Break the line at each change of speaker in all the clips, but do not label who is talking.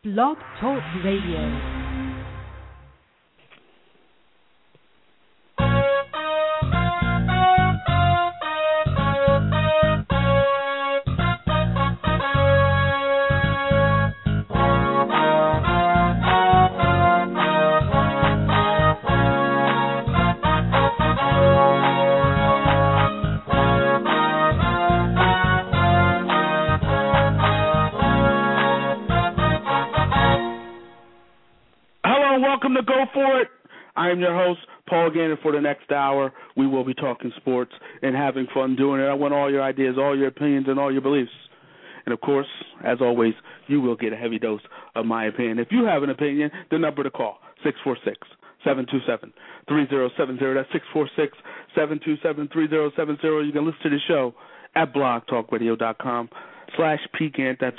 Blog Talk Radio.
Welcome to Go For It. I am your host, Paul Gannon. For the next hour, we will be talking sports and having fun doing it. I want all your ideas, all your opinions, and all your beliefs. And, of course, as always, you will get a heavy dose of my opinion. If you have an opinion, the number to call, 646-727-3070. That's 646-727-3070. You can listen to the show at blogtalkradio.com/pgant. That's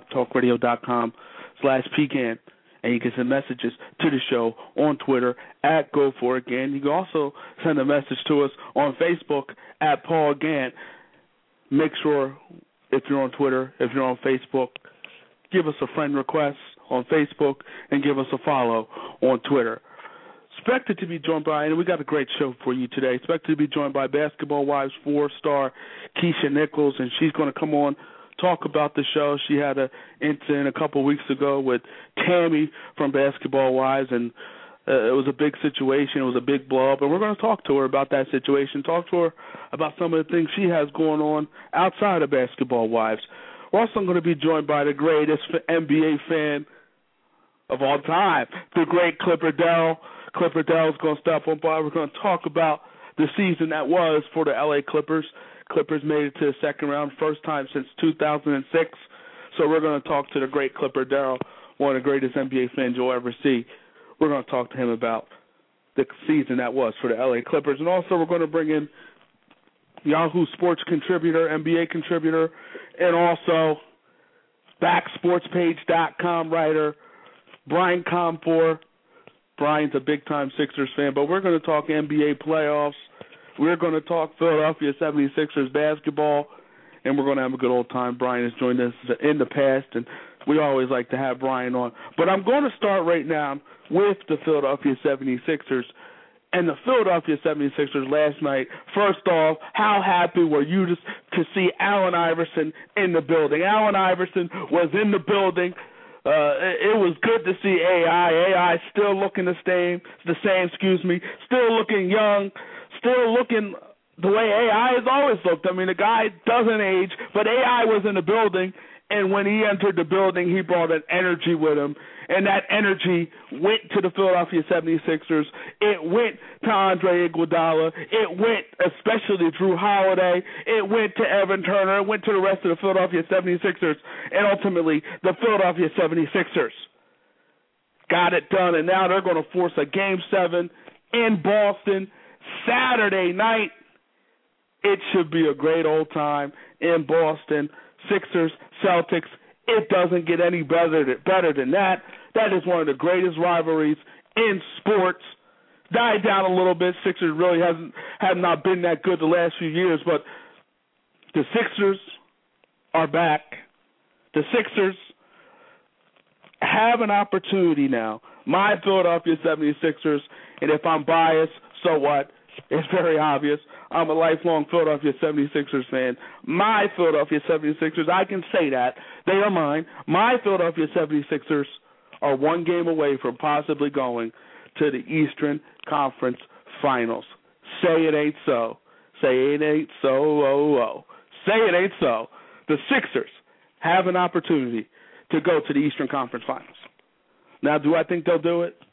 blogtalkradio.com/pgant. And you can send messages to the show on Twitter at Go For It Gant. You can also send a message to us on Facebook at Paul Gant. Make sure, if you're on Twitter, if you're on Facebook, give us a friend request on Facebook and give us a follow on Twitter. Expected to be joined by, and we got a great show for you today, expected to be joined by Basketball Wives 4-star Keisha Nichols, and she's going to come on, talk about the show. She had an incident a couple weeks ago with Tammy from Basketball Wives, and it was a big situation. It was a big blow up, and we're going to talk to her about that situation, talk to her about some of the things she has going on outside of Basketball Wives. We're also going to be joined by the greatest NBA fan of all time, the great Clipper Dell. Clipper Dell is going to stop on by. We're going to talk about the season that was for the L.A. Clippers. Clippers made it to the second round, first time since 2006. So we're going to talk to the great Clipper Darrell, one of the greatest NBA fans you'll ever see. We're going to talk to him about the season that was for the LA Clippers. And also we're going to bring in Yahoo Sports contributor, NBA contributor, and also BackSportsPage.com writer Brian Comfor. Brian's a big-time Sixers fan, but we're going to talk NBA playoffs. We're going to talk Philadelphia 76ers basketball, and we're going to have a good old time. Brian has joined us in the past, and we always like to have Brian on. But I'm going to start right now with the Philadelphia 76ers. And the Philadelphia 76ers last night, first off, how happy were you to see Allen Iverson in the building? Allen Iverson was in the building. It was good to see AI still looking the same, still looking young, still looking the way AI has always looked. I mean, the guy doesn't age, but AI was in the building, and when he entered the building, he brought an energy with him, and that energy went to the Philadelphia 76ers. It went to Andre Iguodala. It went especially to Drew Holiday. It went to Evan Turner. It went to the rest of the Philadelphia 76ers, and ultimately the Philadelphia 76ers got it done, and now they're going to force a Game 7 in Boston Saturday night. It should be a great old time in Boston. Sixers, Celtics, it doesn't get any better than that. That is one of the greatest rivalries in sports. Died down a little bit. Sixers really have not been that good the last few years, but the Sixers are back. The Sixers have an opportunity now. My Philadelphia 76ers, and if I'm biased, so what? It's very obvious. I'm a lifelong Philadelphia 76ers fan. My Philadelphia 76ers, I can say that. They are mine. My Philadelphia 76ers are one game away from possibly going to the Eastern Conference Finals. Say it ain't so. Say it ain't so. Oh. Say it ain't so. The Sixers have an opportunity to go to the Eastern Conference Finals. Now, do I think they'll do it?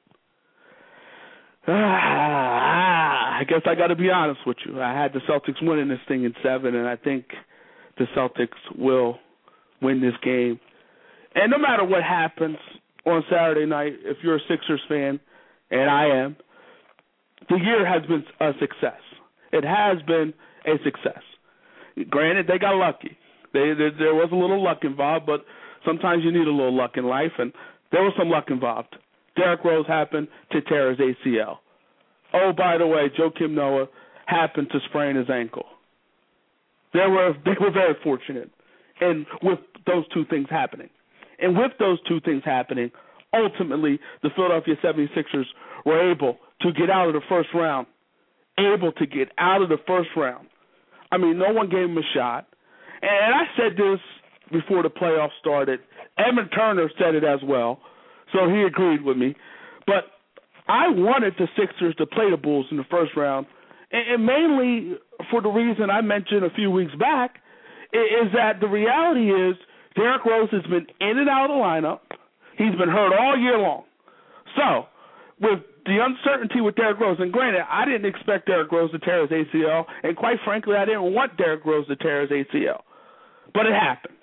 I guess I got to be honest with you. I had the Celtics winning this thing in 7, and I think the Celtics will win this game. And no matter what happens on Saturday night, if you're a Sixers fan, and I am, the year has been a success. It has been a success. Granted, they got lucky. There was a little luck involved, but sometimes you need a little luck in life, and there was some luck involved. Derrick Rose happened to tear his ACL. Oh, by the way, Joakim Noah happened to sprain his ankle. They were very fortunate, and with those two things happening. And with those two things happening, ultimately the Philadelphia 76ers were able to get out of the first round. I mean, no one gave them a shot. And I said this before the playoffs started. Edmund Turner said it as well, so he agreed with me. But I wanted the Sixers to play the Bulls in the first round, and mainly for the reason I mentioned a few weeks back, is that the reality is Derrick Rose has been in and out of the lineup. He's been hurt all year long. So, with the uncertainty with Derrick Rose, and granted, I didn't expect Derrick Rose to tear his ACL, and quite frankly, I didn't want Derrick Rose to tear his ACL. But it happened.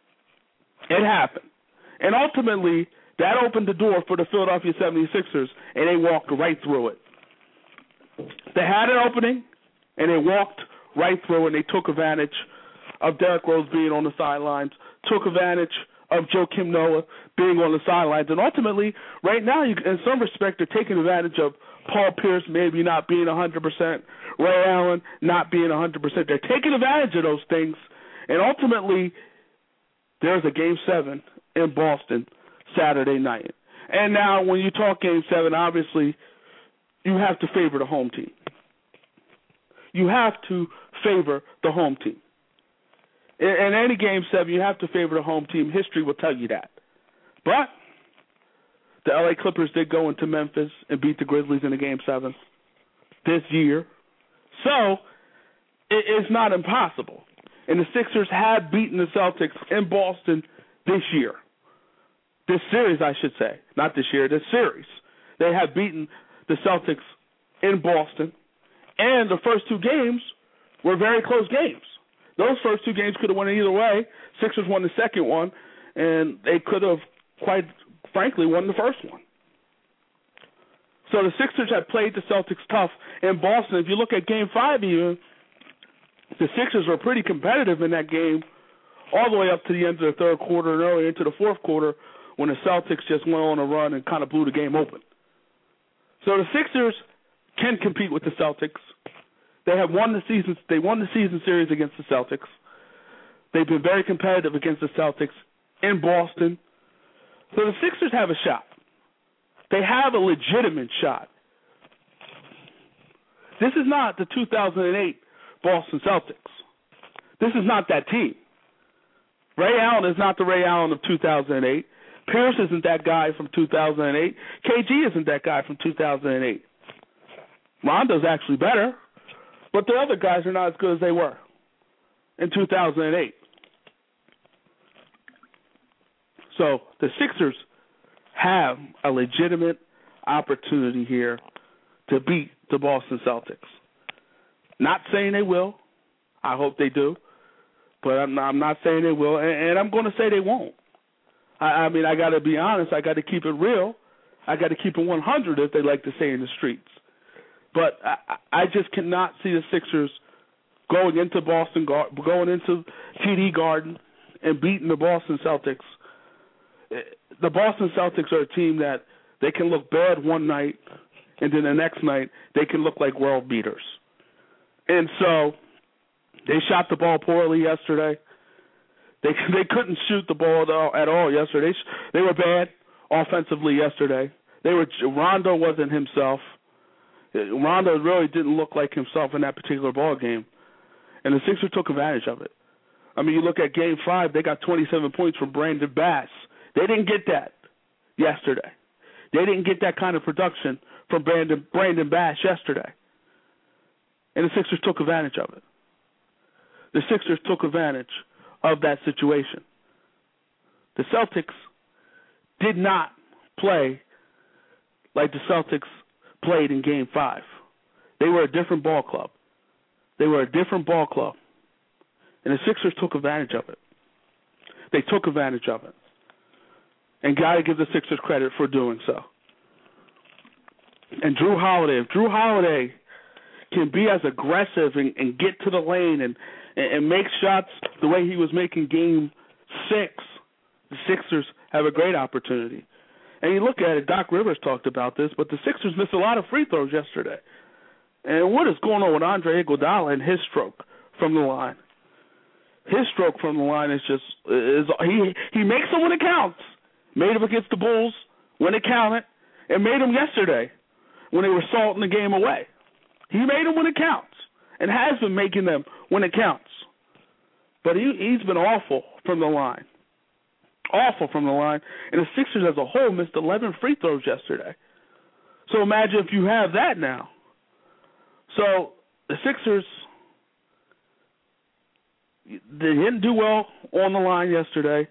And ultimately, that opened the door for the Philadelphia 76ers, and they walked right through it. They had an opening, and they walked right through it, and they took advantage of Derrick Rose being on the sidelines, took advantage of Joakim Noah being on the sidelines, and ultimately, right now, in some respect, they're taking advantage of Paul Pierce maybe not being 100%, Ray Allen not being 100%. They're taking advantage of those things, and ultimately, there's a Game 7 in Boston Saturday night. And now, when you talk Game 7, obviously, you have to favor the home team. You have to favor the home team. In any Game 7, you have to favor the home team. History will tell you that. But the LA Clippers did go into Memphis and beat the Grizzlies in the Game 7 this year. So it is not impossible. And the Sixers have beaten the Celtics in Boston this year. This series, I should say. Not this year, this series. They have beaten the Celtics in Boston. And the first two games were very close games. Those first two games could have went either way. Sixers won the second one, and they could have, quite frankly, won the first one. So the Sixers have played the Celtics tough in Boston. If you look at Game 5 even, the Sixers were pretty competitive in that game all the way up to the end of the third quarter and early into the fourth quarter when the Celtics just went on a run and kind of blew the game open. So the Sixers can compete with the Celtics. They have won the season. They won the season series against the Celtics. They've been very competitive against the Celtics in Boston. So the Sixers have a shot. They have a legitimate shot. This is not the 2008 Boston Celtics. This is not that team. Ray Allen is not the Ray Allen of 2008. Pierce isn't that guy from 2008. KG isn't that guy from 2008. Rondo's actually better, but the other guys are not as good as they were in 2008. So the Sixers have a legitimate opportunity here to beat the Boston Celtics. Not saying they will. I hope they do. But I'm not saying they will, and I'm going to say they won't. I mean, I got to be honest. I got to keep it real. I got to keep it 100, as they like to say in the streets. But I just cannot see the Sixers going into TD Garden and beating the Boston Celtics. The Boston Celtics are a team that they can look bad one night, and then the next night they can look like world beaters. And so they shot the ball poorly yesterday. They couldn't shoot the ball at all yesterday. They were bad offensively yesterday. Rondo wasn't himself. Rondo really didn't look like himself in that particular ball game, and the Sixers took advantage of it. I mean, you look at Game 5, they got 27 points from Brandon Bass. They didn't get that yesterday. They didn't get that kind of production from Brandon Bass yesterday, and the Sixers took advantage of it. The Sixers took advantage of that situation. The Celtics did not play like the Celtics played in Game 5. They were a different ball club. And the Sixers took advantage of it. They took advantage of it. And got to give the Sixers credit for doing so. And Jrue Holiday, if Jrue Holiday can be as aggressive and get to the lane and make shots the way he was making Game 6, the Sixers have a great opportunity. And you look at it, Doc Rivers talked about this, but the Sixers missed a lot of free throws yesterday. And what is going on with Andre Iguodala and his stroke from the line? His stroke from the line is just he makes them when it counts, Made them against the Bulls when it counted, and made them yesterday when they were salting the game away. He made them when it counts, and has been making them when it counts. But he's been awful from the line. Awful from the line. And the Sixers as a whole missed 11 free throws yesterday. So imagine if you have that now. So the Sixers, they didn't do well on the line yesterday.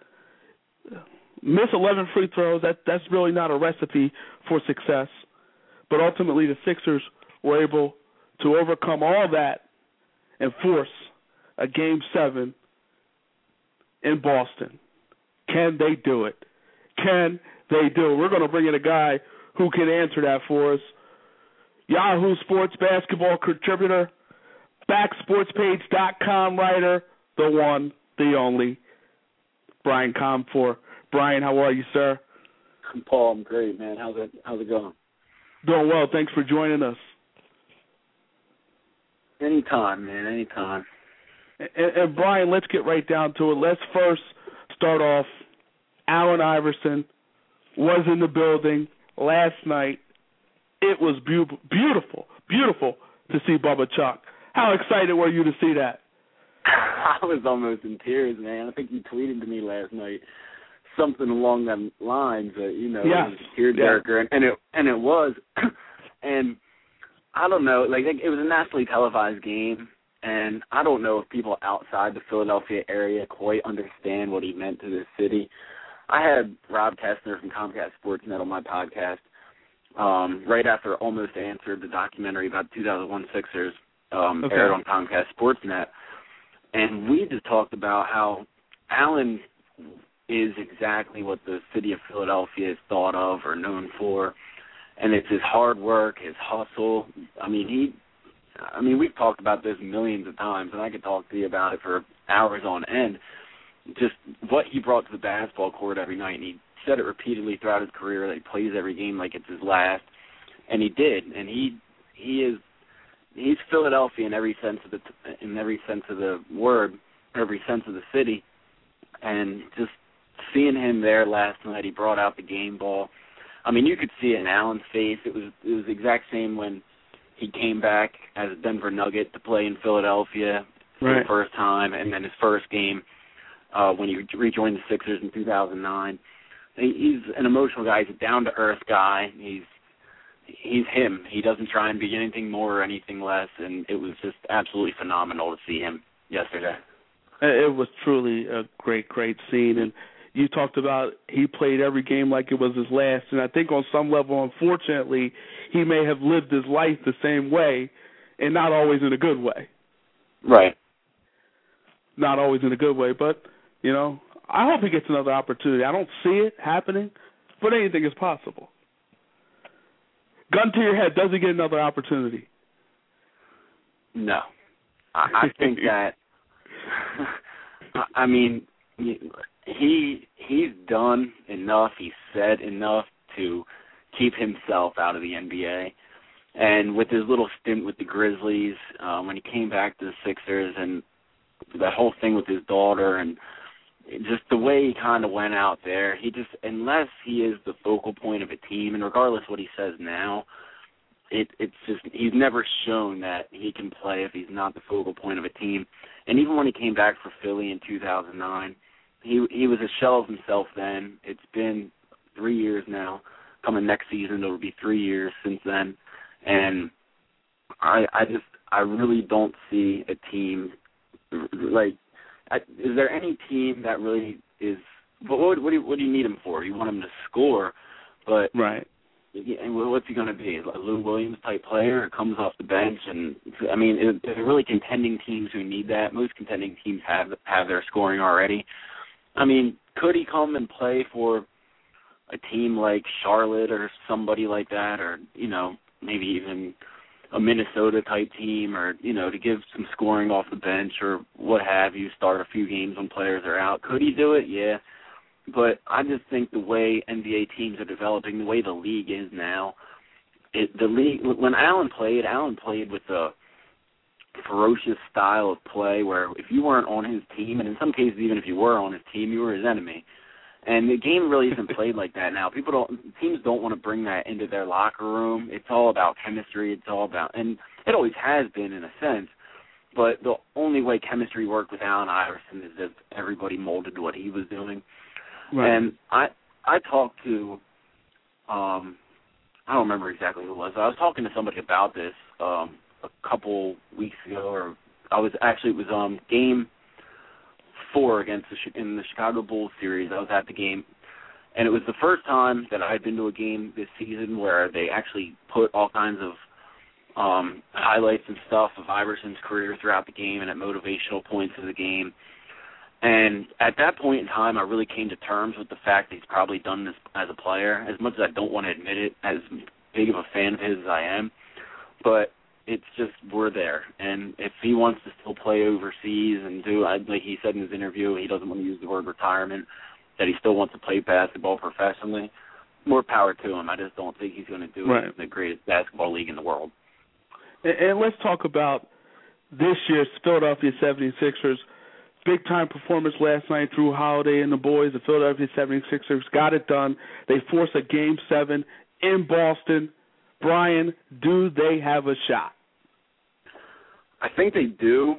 Miss 11 free throws, that's really not a recipe for success. But ultimately the Sixers were able to overcome all that and force a Game 7 in Boston. Can they do it? Can they do it? We're going to bring in a guy who can answer that for us. Yahoo Sports basketball contributor, backsportspage.com writer, the one, the only, Brian Comfor. Brian, how are you, sir?
Paul, I'm great, man. How's it going?
Doing well. Thanks for joining us.
Anytime, man, anytime.
And Brian, let's get right down to it. Let's first start off. Allen Iverson was in the building last night. It was beautiful to see Bubba Chuck. How excited were you to see that?
I was almost in tears, man. I think you tweeted to me last night something along them lines that, you know,
yes.
It was a tearjerker, and it was. And I don't know, like it was a nationally televised game, and I don't know if people outside the Philadelphia area quite understand what he meant to this city. I had Rob Kessner from Comcast Sportsnet on my podcast right after Almost Answered, the documentary about the 2001 Sixers, aired on Comcast Sportsnet, and we just talked about how Allen is exactly what the city of Philadelphia is thought of or known for, and it's his hard work, his hustle. I mean, we've talked about this millions of times, and I could talk to you about it for hours on end. Just what he brought to the basketball court every night, and he said it repeatedly throughout his career that he plays every game like it's his last, and he did. And he's Philadelphia in every sense of the word, every sense of the city, and just seeing him there last night, he brought out the game ball. I mean, you could see it in Allen's face. It was the exact same when he came back as a Denver Nugget to play in Philadelphia for the first time, and then his first game when he rejoined the Sixers in 2009. He's an emotional guy. He's a down-to-earth guy. He's him. He doesn't try and be anything more or anything less, and it was just absolutely phenomenal to see him yesterday.
It was truly a great scene, and you talked about he played every game like it was his last, and I think on some level, unfortunately, he may have lived his life the same way, and not always in a good way.
Right.
Not always in a good way, but, you know, I hope he gets another opportunity. I don't see it happening, but anything is possible. Gun to your head, does he get another opportunity?
No. I think that, I mean, he's done enough, he's said enough to keep himself out of the NBA. And with his little stint with the Grizzlies, when he came back to the Sixers and that whole thing with his daughter and just the way he kind of went out there, he just, unless he is the focal point of a team, and regardless what he says now, it's just, he's never shown that he can play if he's not the focal point of a team. And even when he came back for Philly in 2009, he was a shell of himself then. It's been 3 years now. Coming next season, it'll be 3 years since then. And I really don't see a team, like, is there any team that really is, what do you need him for? You want him to score, but
right.
What's he going to be? A Lou Williams type player who comes off the bench? And I mean, there really contending teams who need that. Most contending teams have their scoring already. I mean, could he come and play for a team like Charlotte or somebody like that, or, you know, maybe even a Minnesota type team, or, you know, to give some scoring off the bench or what have you, start a few games when players are out? Could he do it? Yeah. But I just think the way NBA teams are developing, the way the league is now, the league, when Allen played with a ferocious style of play where if you weren't on his team, and in some cases even if you were on his team, you were his enemy. And the game really isn't played like that now. Teams don't want to bring that into their locker room. It's all about chemistry. It's all about, and it always has been in a sense. But the only way chemistry worked with Allen Iverson is if everybody molded to what he was doing.
Right.
And I talked to, I don't remember exactly who it was. I was talking to somebody about this a couple weeks ago, it was game 4 in the Chicago Bulls series. I was at the game, and it was the first time that I had been to a game this season where they actually put all kinds of highlights and stuff of Iverson's career throughout the game and at motivational points of the game. And at that point in time, I really came to terms with the fact that he's probably done this as a player, as much as I don't want to admit it, as big of a fan of his as I am. But it's just, we're there. And if he wants to still play overseas and like he said in his interview, he doesn't want to use the word retirement, that he still wants to play basketball professionally, more power to him. I just don't think he's going to do it in the greatest basketball league in the world.
And let's talk about this year's Philadelphia 76ers. Big-time performance last night through Holiday and the boys. The Philadelphia 76ers got it done. They forced a Game 7 in Boston. Brian, do they have a shot?
I think they do.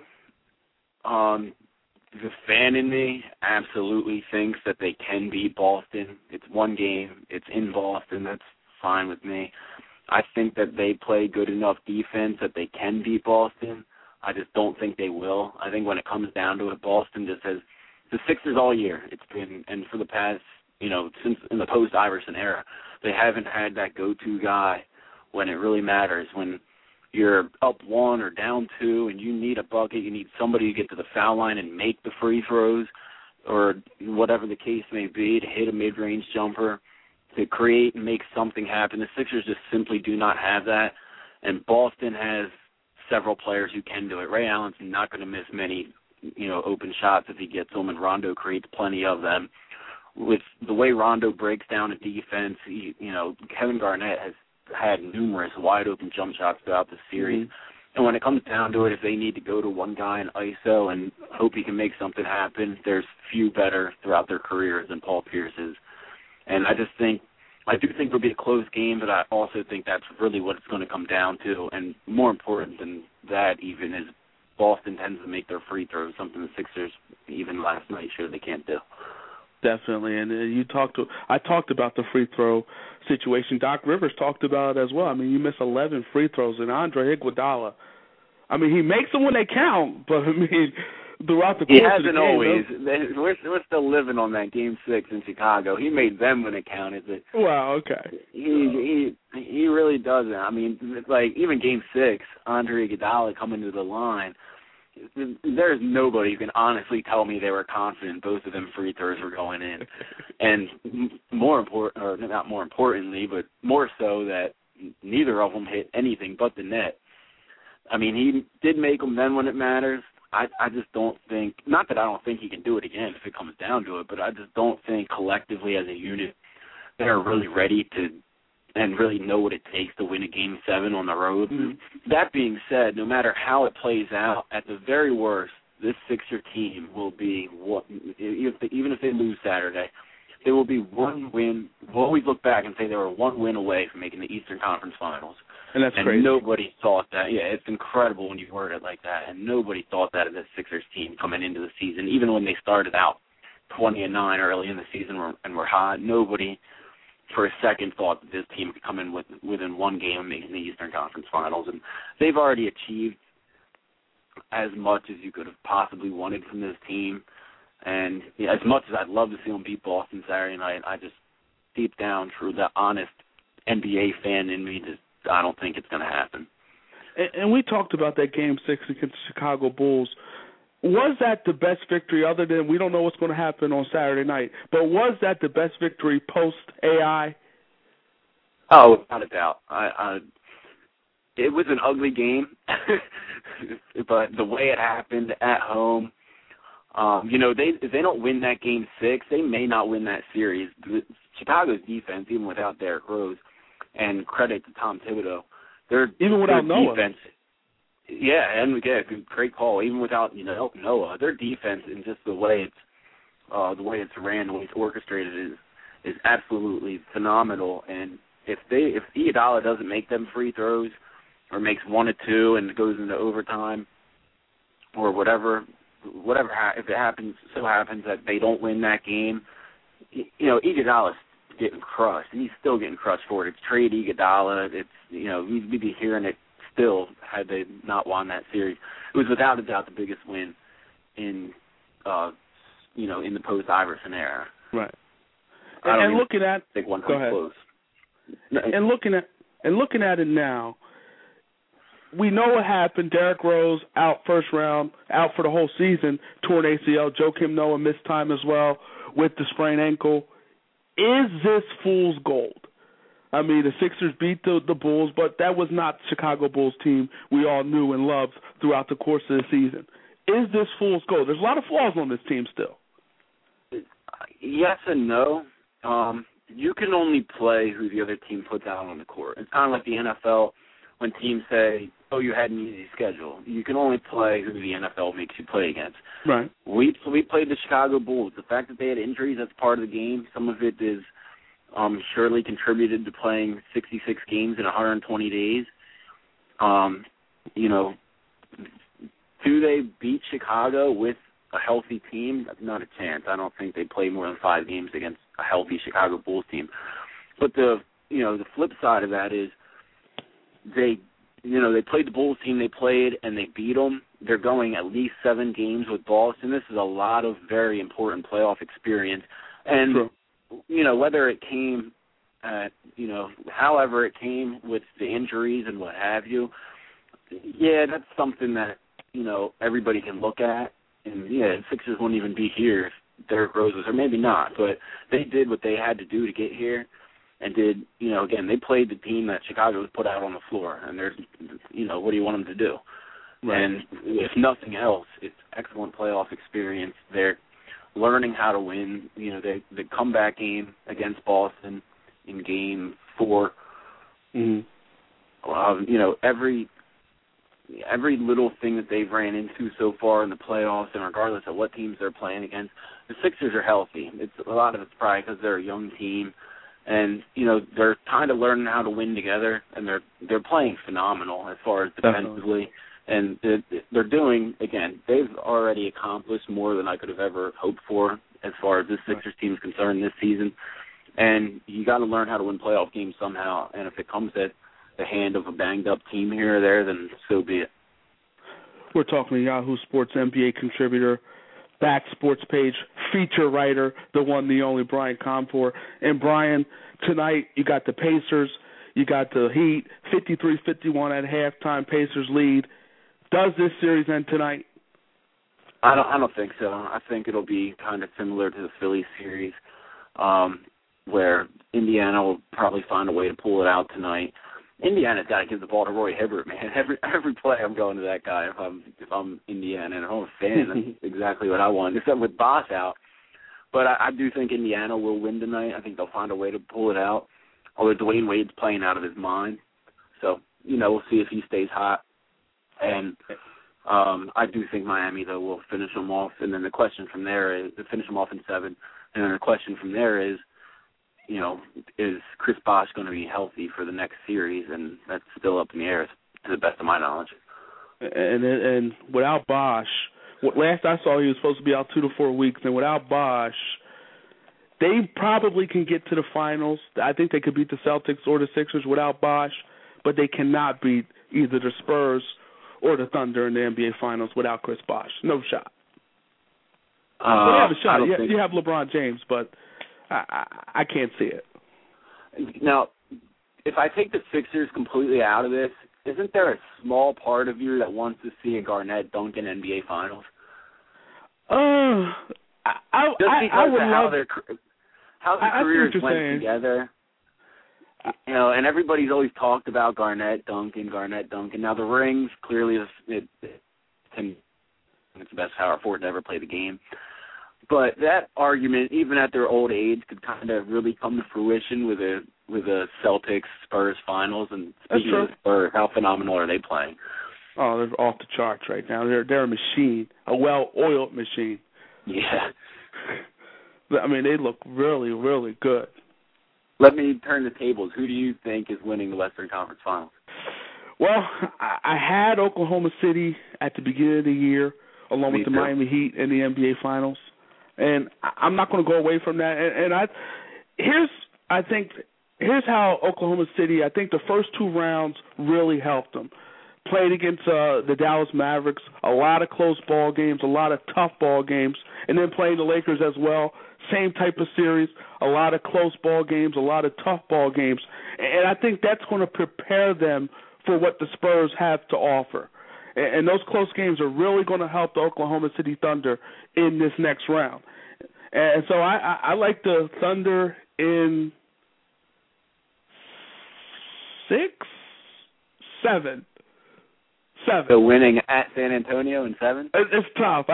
The fan in me absolutely thinks that they can beat Boston. It's one game. It's in Boston. That's fine with me. I think that they play good enough defense that they can beat Boston. I just don't think they will. I think when it comes down to it, Boston just has the Sixers all year. It's been, and for the past, since in the post-Iverson era, they haven't had that go-to guy when it really matters. When you're up 1 or down 2 and you need a bucket, you need somebody to get to the foul line and make the free throws or whatever the case may be, to hit a mid-range jumper, to create and make something happen. The Sixers just simply do not have that, and Boston has several players who can do it. Ray Allen's not going to miss many, open shots if he gets them, and Rondo creates plenty of them. With the way Rondo breaks down a defense, Kevin Garnett has had numerous wide-open jump shots throughout the series. Mm-hmm. And when it comes down to it, if they need to go to one guy in ISO and hope he can make something happen, there's few better throughout their careers than Paul Pierce is. And I do think it'll be a close game, but I also think that's really what it's going to come down to. And more important than that even is Boston tends to make their free throws, something the Sixers, even last night, showed they can't do.
Definitely, and I talked about the free throw situation. Doc Rivers talked about it as well. I mean, you miss 11 free throws, and Andre Iguodala, I mean, he makes them when they count, but I mean, throughout the course of the game,
always. We're still living on that Game 6 in Chicago. He made them when it counted.
Wow, okay.
He really doesn't. I mean, like even Game 6, Andre Iguodala coming to the line. There's nobody who can honestly tell me they were confident both of them free throws were going in. And not more importantly, but more so that neither of them hit anything but the net. I mean, he did make them then when it matters. I just don't think, not that I don't think he can do it again if it comes down to it, but I just don't think collectively as a unit they're really ready to and really know what it takes to win a Game 7 on the road. Mm-hmm. That being said, no matter how it plays out, at the very worst, this Sixer team will be, even if they lose Saturday, there will be one win. We'll always look back and say they were one win away from making the Eastern Conference Finals.
And that's crazy.
Nobody thought that. Yeah, it's incredible when you word it like that. And nobody thought that of this Sixers team coming into the season. Even when they started out 20-9 early in the season and were hot, nobody for a second thought that this team could come in within one game of making the Eastern Conference Finals. And they've already achieved as much as you could have possibly wanted from this team. And as much as I'd love to see them beat Boston Saturday night, I just deep down, through the honest NBA fan in me, I don't think it's going to happen.
And we talked about that Game 6 against the Chicago Bulls. Was that the best victory, other than we don't know what's going to happen on Saturday night, but was that the best victory post-AI?
Oh, without a doubt. It was an ugly game, but the way it happened at home, if they don't win that Game 6, they may not win that series. Chicago's defense, even without Derrick Rose, and credit to Tom Thibodeau,
even without Noah.
Defense, great call. Even without Noah, their defense and just the way it's the way it's ran, the way it's orchestrated is absolutely phenomenal. And if Iguodala doesn't make them free throws or makes 1 or 2 and goes into overtime or whatever, if it happens that they don't win that game, Iguodala's getting crushed, and he's still getting crushed for it. It's trade Iguodala. It's, we'd be hearing it still had they not won that series. It was without a doubt the biggest win in the post-Iverson era.
Right. And looking at
one close.
And looking at it now, we know what happened. Derrick Rose out first round, out for the whole season, torn ACL. Joakim Noah missed time as well with the sprained ankle. Is this fool's gold? I mean, the Sixers beat the Bulls, but that was not Chicago Bulls team we all knew and loved throughout the course of the season. Is this fool's gold? There's a lot of flaws on this team still.
Yes and no. You can only play who the other team puts out on the court. It's kind of like the NFL when teams say, oh, you had an easy schedule. You can only play who the NFL makes you play against.
Right.
We played the Chicago Bulls. The fact that they had injuries, that's part of the game. Some of it is surely contributed to playing 66 games in 120 days. Do they beat Chicago with a healthy team? Not a chance. I don't think they play more than 5 games against a healthy Chicago Bulls team. But the flip side of that is they played the Bulls team they played and they beat them. They're going at least 7 games with Boston. This is a lot of very important playoff experience. And,
True.
Whether it came however it came with the injuries and what have you, that's something that, everybody can look at. And, the Sixers wouldn't even be here if Derrick Rose was, or maybe not, but they did what they had to do to get here. And did, again, they played the team that Chicago was put out on the floor. And there's, what do you want them to do? Right. And if nothing else, it's excellent playoff experience. They're learning how to win. The comeback game against Boston in Game 4.
Mm-hmm.
Every little thing that they've ran into so far in the playoffs, and regardless of what teams they're playing against, the Sixers are healthy. A lot of it's probably because they're a young team. And, they're kind of learning how to win together, and they're playing phenomenal as far as defensively. And they're doing, again, they've already accomplished more than I could have ever hoped for as far as this Sixers team is concerned this season. And you got to learn how to win playoff games somehow. And if it comes at the hand of a banged-up team here or there, then so be it.
We're talking to Yahoo Sports NBA contributor, Back Sports Page feature writer, the one, the only, Brian Comfor. And, Brian, tonight you got the Pacers, you got the Heat, 53-51 at halftime, Pacers lead. Does this series end tonight?
I don't think so. I think it'll be kind of similar to the Philly series, where Indiana will probably find a way to pull it out tonight. Indiana's got to give the ball to Roy Hibbert, man. Every play I'm going to that guy if I'm Indiana, and if I'm a fan, that's exactly what I want, except with Boss out. But I do think Indiana will win tonight. I think they'll find a way to pull it out, although Dwayne Wade's playing out of his mind. So, we'll see if he stays hot. And I do think Miami, though, will finish them off. And then the question from there is, finish them off in 7. And then the question from there is, is Chris Bosh going to be healthy for the next series? And that's still up in the air, to the best of my knowledge.
And without Bosh, last I saw he was supposed to be out 2 to 4 weeks. And without Bosh, they probably can get to the finals. I think they could beat the Celtics or the Sixers without Bosh, but they cannot beat either the Spurs or the Thunder in the NBA Finals without Chris Bosh. No shot. They have a shot. You have LeBron James, but I can't see it.
Now, if I take the Sixers completely out of this, isn't there a small part of you that wants to see a Garnett Duncan NBA Finals?
I would love
how their careers went together. And everybody's always talked about Garnett Duncan. Now the rings clearly it's the best power forward to ever play the game. But that argument, even at their old age, could kind of really come to fruition with a Celtics Spurs finals. And speaking of the Spurs, how phenomenal are they playing?
Oh, they're off the charts right now. They're a machine, a well-oiled machine.
Yeah.
I mean, they look really, really good.
Let me turn the tables. Who do you think is winning the Western Conference Finals?
Well, I had Oklahoma City at the beginning of the year, along with the Miami Heat in the NBA Finals, and I'm not going to go away from that. And here's how Oklahoma City, I think the first two rounds really helped them. Played against the Dallas Mavericks, a lot of close ball games, a lot of tough ball games, and then playing the Lakers as well. Same type of series, a lot of close ball games, a lot of tough ball games. And I think that's going to prepare them for what the Spurs have to offer. And those close games are really going to help the Oklahoma City Thunder in this next round. And so I like the Thunder in 7.
So winning at San Antonio in 7?
It's tough.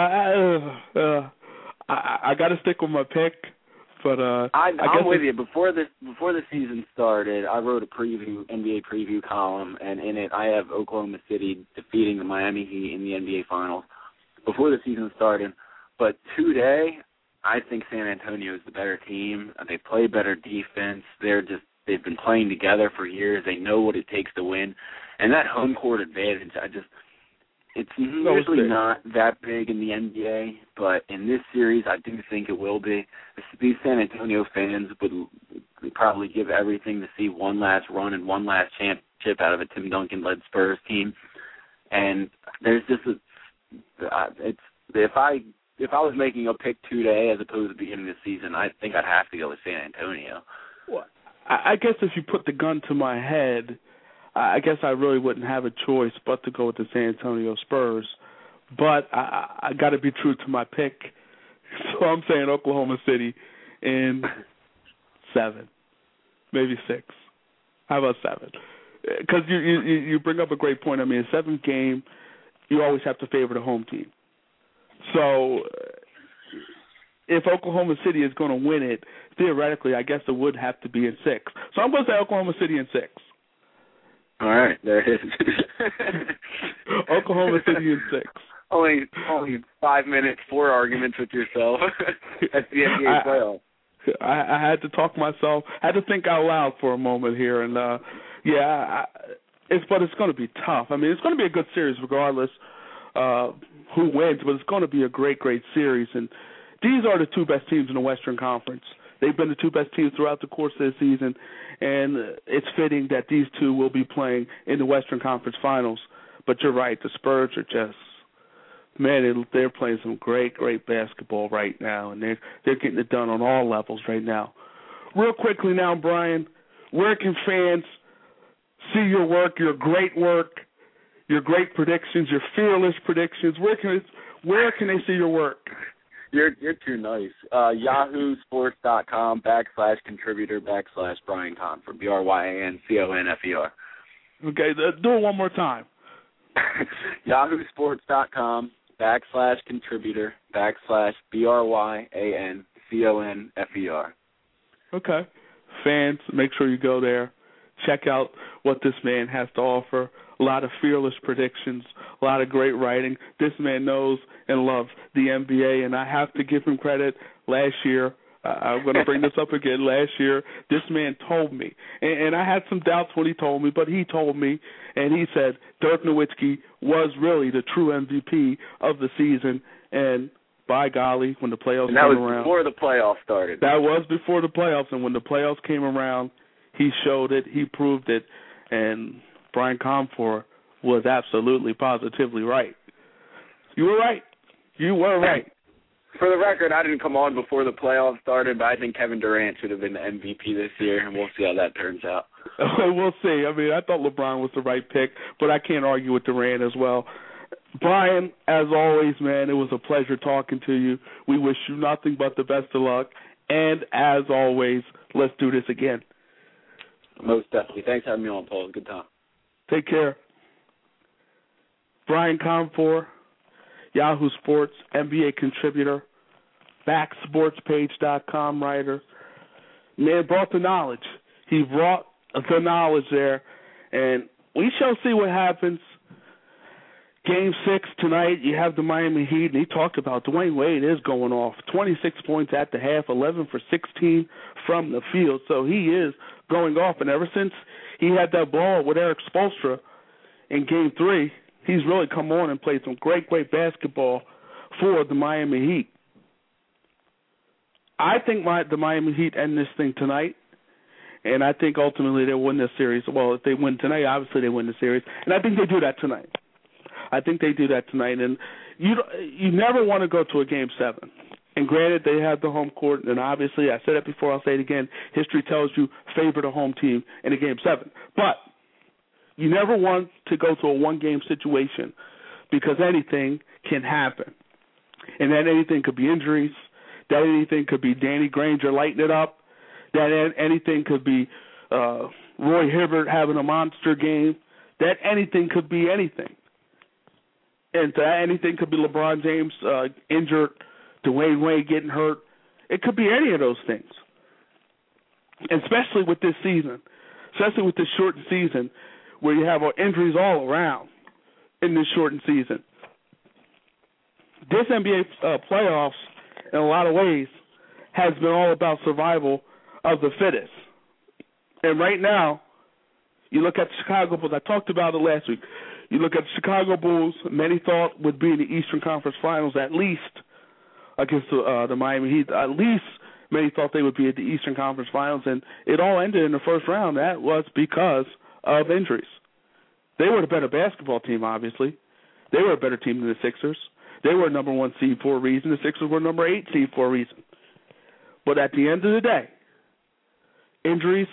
I got to stick with my pick, but
I'm with you. Before the season started, I wrote a NBA preview column, and in it I have Oklahoma City defeating the Miami Heat in the NBA Finals before the season started. But today, I think San Antonio is the better team. They play better defense. They've been playing together for years. They know what it takes to win, and that home court advantage, it's usually not that big in the NBA, but in this series, I do think it will be. These San Antonio fans would probably give everything to see one last run and one last championship out of a Tim Duncan-led Spurs team. And there's just if I was making a pick today as opposed to the beginning of the season, I think I'd have to go with San Antonio.
Well, I guess if you put the gun to my head, I guess I really wouldn't have a choice but to go with the San Antonio Spurs. But I got to be true to my pick. So I'm saying Oklahoma City in 7, maybe 6. How about 7? Because you bring up a great point. I mean, a 7th game, you always have to favor the home team. So if Oklahoma City is going to win it, theoretically, I guess it would have to be in 6. So I'm going to say Oklahoma City in 6.
All right, there it is.
Oklahoma City in 6.
Only 5 minutes, 4 arguments with yourself. That's the NBA playoff.
I had to talk myself. I had to think out loud for a moment here, and but it's going to be tough. I mean, it's going to be a good series regardless who wins, but it's going to be a great, great series. And these are the two best teams in the Western Conference. They've been the two best teams throughout the course of the season, and it's fitting that these two will be playing in the Western Conference Finals. But you're right, the Spurs are just, man, they're playing some great, great basketball right now, and they're getting it done on all levels right now. Real quickly now, Brian, where can fans see your work, your great predictions, your fearless predictions? Where can they see your work?
You're too nice. yahoosports.com/contributor/Brian Confer, BRYANCONFER.
Okay, do it one more time.
yahoosports.com/contributor/BRYANCONFER.
Okay. Fans, make sure you go there. Check out what this man has to offer. A lot of fearless predictions, a lot of great writing. This man knows and loves the NBA, and I have to give him credit. Last year, I'm going to bring this up again. Last year, this man told me, and I had some doubts when he told me, but he told me, and he said Dirk Nowitzki was really the true MVP of the season, and by golly, when the playoffs came around.
And that was before the playoffs started.
That was before the playoffs, and when the playoffs came around, he showed it, he proved it, and Brian Confer was absolutely, positively right. You were right. You were right.
For the record, I didn't come on before the playoffs started, but I think Kevin Durant should have been the MVP this year, and we'll see how that turns out.
We'll see. I mean, I thought LeBron was the right pick, but I can't argue with Durant as well. Brian, as always, man, it was a pleasure talking to you. We wish you nothing but the best of luck, and as always, let's do this again.
Most definitely. Thanks for having me on, Paul. Good time.
Take care. Brian Confer, Yahoo Sports, NBA contributor, backsportspage.com writer. Man brought the knowledge. He brought the knowledge there, and we shall see what happens. Game 6 tonight, you have the Miami Heat, and he talked about Dwayne Wade is going off. 26 points at the half, 11 for 16 from the field. So he is going off, and ever since he had that ball with Eric Spoelstra in Game 3, he's really come on and played some great, great basketball for the Miami Heat. I think the Miami Heat end this thing tonight, and I think ultimately they'll win this series. Well, if they win tonight, obviously they win the series, and I think they do that tonight. And you never want to go to a Game 7. And granted, they have the home court, and obviously, I said it before, I'll say it again, history tells you favor the home team in a Game 7. But you never want to go to a one-game situation because anything can happen. And that anything could be injuries, that anything could be Danny Granger lighting it up, that anything could be Roy Hibbert having a monster game, that anything could be anything. And anything could be LeBron James injured, Dwayne Wade getting hurt. It could be any of those things. And especially with this season, especially with this shortened season where you have injuries all around in this shortened season. This NBA playoffs, in a lot of ways, has been all about survival of the fittest. And right now, you look at the Chicago Bulls. I talked about it last week. You look at the Chicago Bulls, many thought would be in the Eastern Conference Finals at least against the Miami Heat. At least many thought they would be at the Eastern Conference Finals, and it all ended in the first round. That was because of injuries. They were the better basketball team, obviously. They were a better team than the Sixers. They were number 1 seed for a reason. The Sixers were number 8 seed for a reason. But at the end of the day, injuries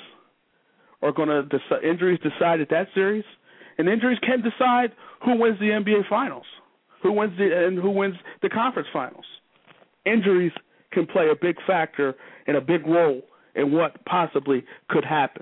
decided that series. And injuries can decide who wins the NBA Finals, who wins the conference finals. Injuries can play a big factor and a big role in what possibly could happen.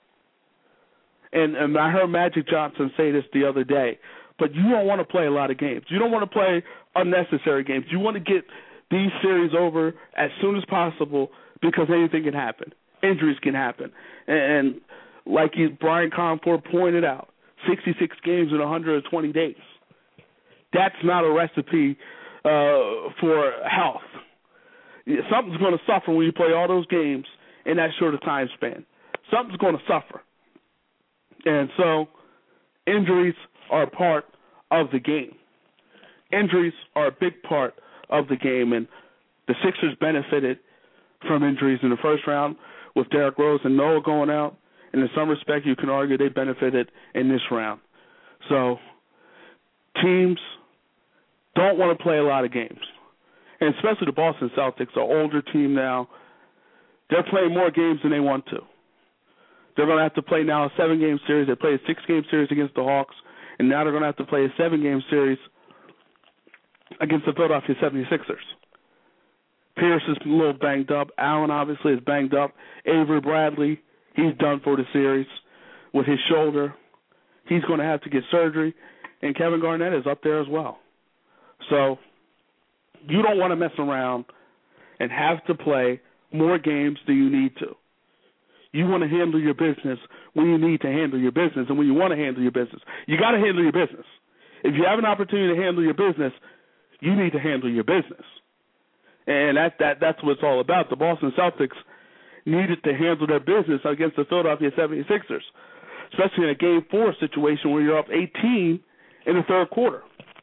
And I heard Magic Johnson say this the other day, but you don't want to play a lot of games. You don't want to play unnecessary games. You want to get these series over as soon as possible because anything can happen. Injuries can happen. And like Brian Comfort pointed out, 66 games in 120 days. That's not a recipe for health. Something's going to suffer when you play all those games in that short of time span. Something's going to suffer. And so injuries are a part of the game. Injuries are a big part of the game, and the Sixers benefited from injuries in the first round with Derrick Rose and Noah going out. And in some respect, you can argue they benefited in this round. So teams don't want to play a lot of games, and especially the Boston Celtics, an older team now. They're playing more games than they want to. They're going to have to play now a 7-game series. They played a 6-game series against the Hawks, and now they're going to have to play a 7-game series against the Philadelphia 76ers. Pierce is a little banged up. Allen obviously is banged up. Avery Bradley, he's done for the series with his shoulder. He's going to have to get surgery. And Kevin Garnett is up there as well. So you don't want to mess around and have to play more games than you need to. You want to handle your business when you need to handle your business and when you want to handle your business. You got to handle your business. If you have an opportunity to handle your business, you need to handle your business. And that's what it's all about. The Boston Celtics needed to handle their business against the Philadelphia 76ers, especially in a Game 4 situation where you're up 18 in the third quarter.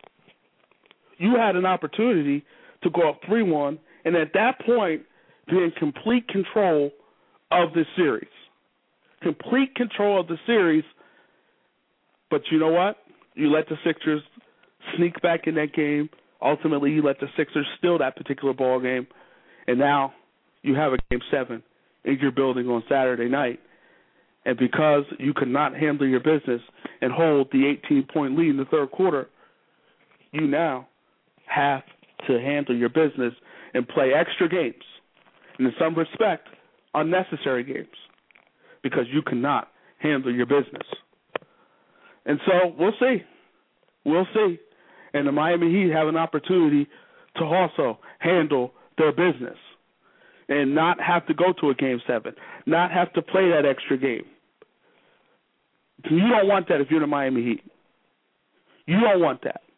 You had an opportunity to go up 3-1, and at that point, be in complete control of this series. Complete control of the series, but you know what? You let the Sixers sneak back in that game. Ultimately, you let the Sixers steal that particular ball game, and now you have a Game 7 in your building on Saturday night. And because you could not handle your business and hold the 18-point lead in the third quarter, you now have to handle your business and play extra games, and in some respect, unnecessary games, because you cannot handle your business. And so we'll see. We'll see. And the Miami Heat have an opportunity to also handle their business and not have to go to a Game 7, not have to play that extra game. You don't want that if you're the Miami Heat. You don't want that.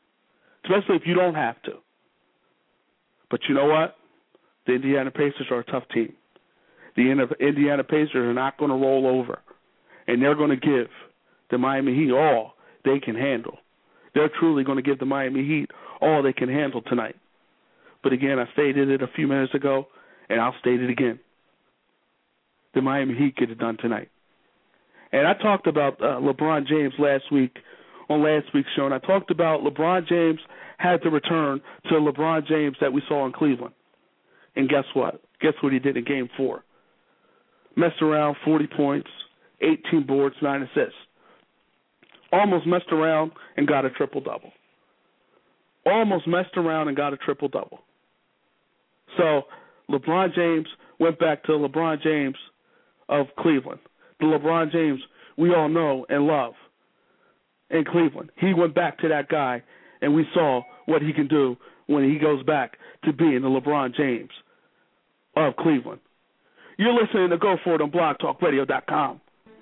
especially if you don't have to. But you know what? The Indiana Pacers are a tough team. The Indiana Pacers are not going to roll over, and they're going to give the Miami Heat all they can handle. They're truly going to give the Miami Heat all they can handle tonight. But again, I stated it a few minutes ago, and I'll state it again. The Miami Heat get it done tonight. And I talked about LeBron James last week on last week's show, and I talked about LeBron James had to return to LeBron James that we saw in Cleveland. And guess what? Guess what he did in Game 4? Messed around, 40 points, 18 boards, 9 assists. Almost messed around and got a triple-double. Almost messed around and got a triple-double. So LeBron James went back to LeBron James of Cleveland. The LeBron James we all know and love in Cleveland. He went back to that guy, and we saw what he can do when he goes back to being the LeBron James of Cleveland. You're listening to Go For It on blogtalkradio.com.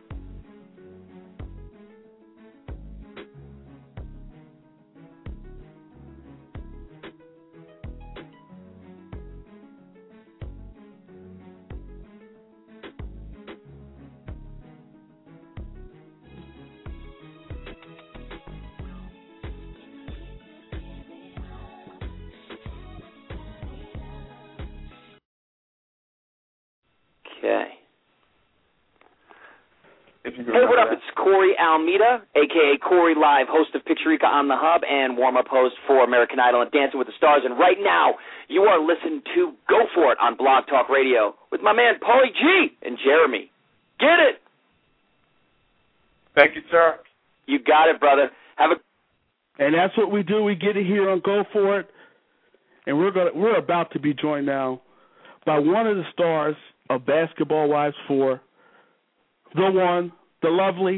Okay. Hey, what up? It's Corey Almeida, a.k.a. Corey Live, host of Picturica on the Hub and warm-up host for American Idol and Dancing with the Stars. And right now, you are listening to Go For It on Blog Talk Radio with my man Paulie G and Jeremy. Get it!
Thank you, sir.
You got it, brother.
And that's what we do. We get it here on Go For It. And we're about to be joined now by one of the stars of Basketball Wives 4, the one, the lovely,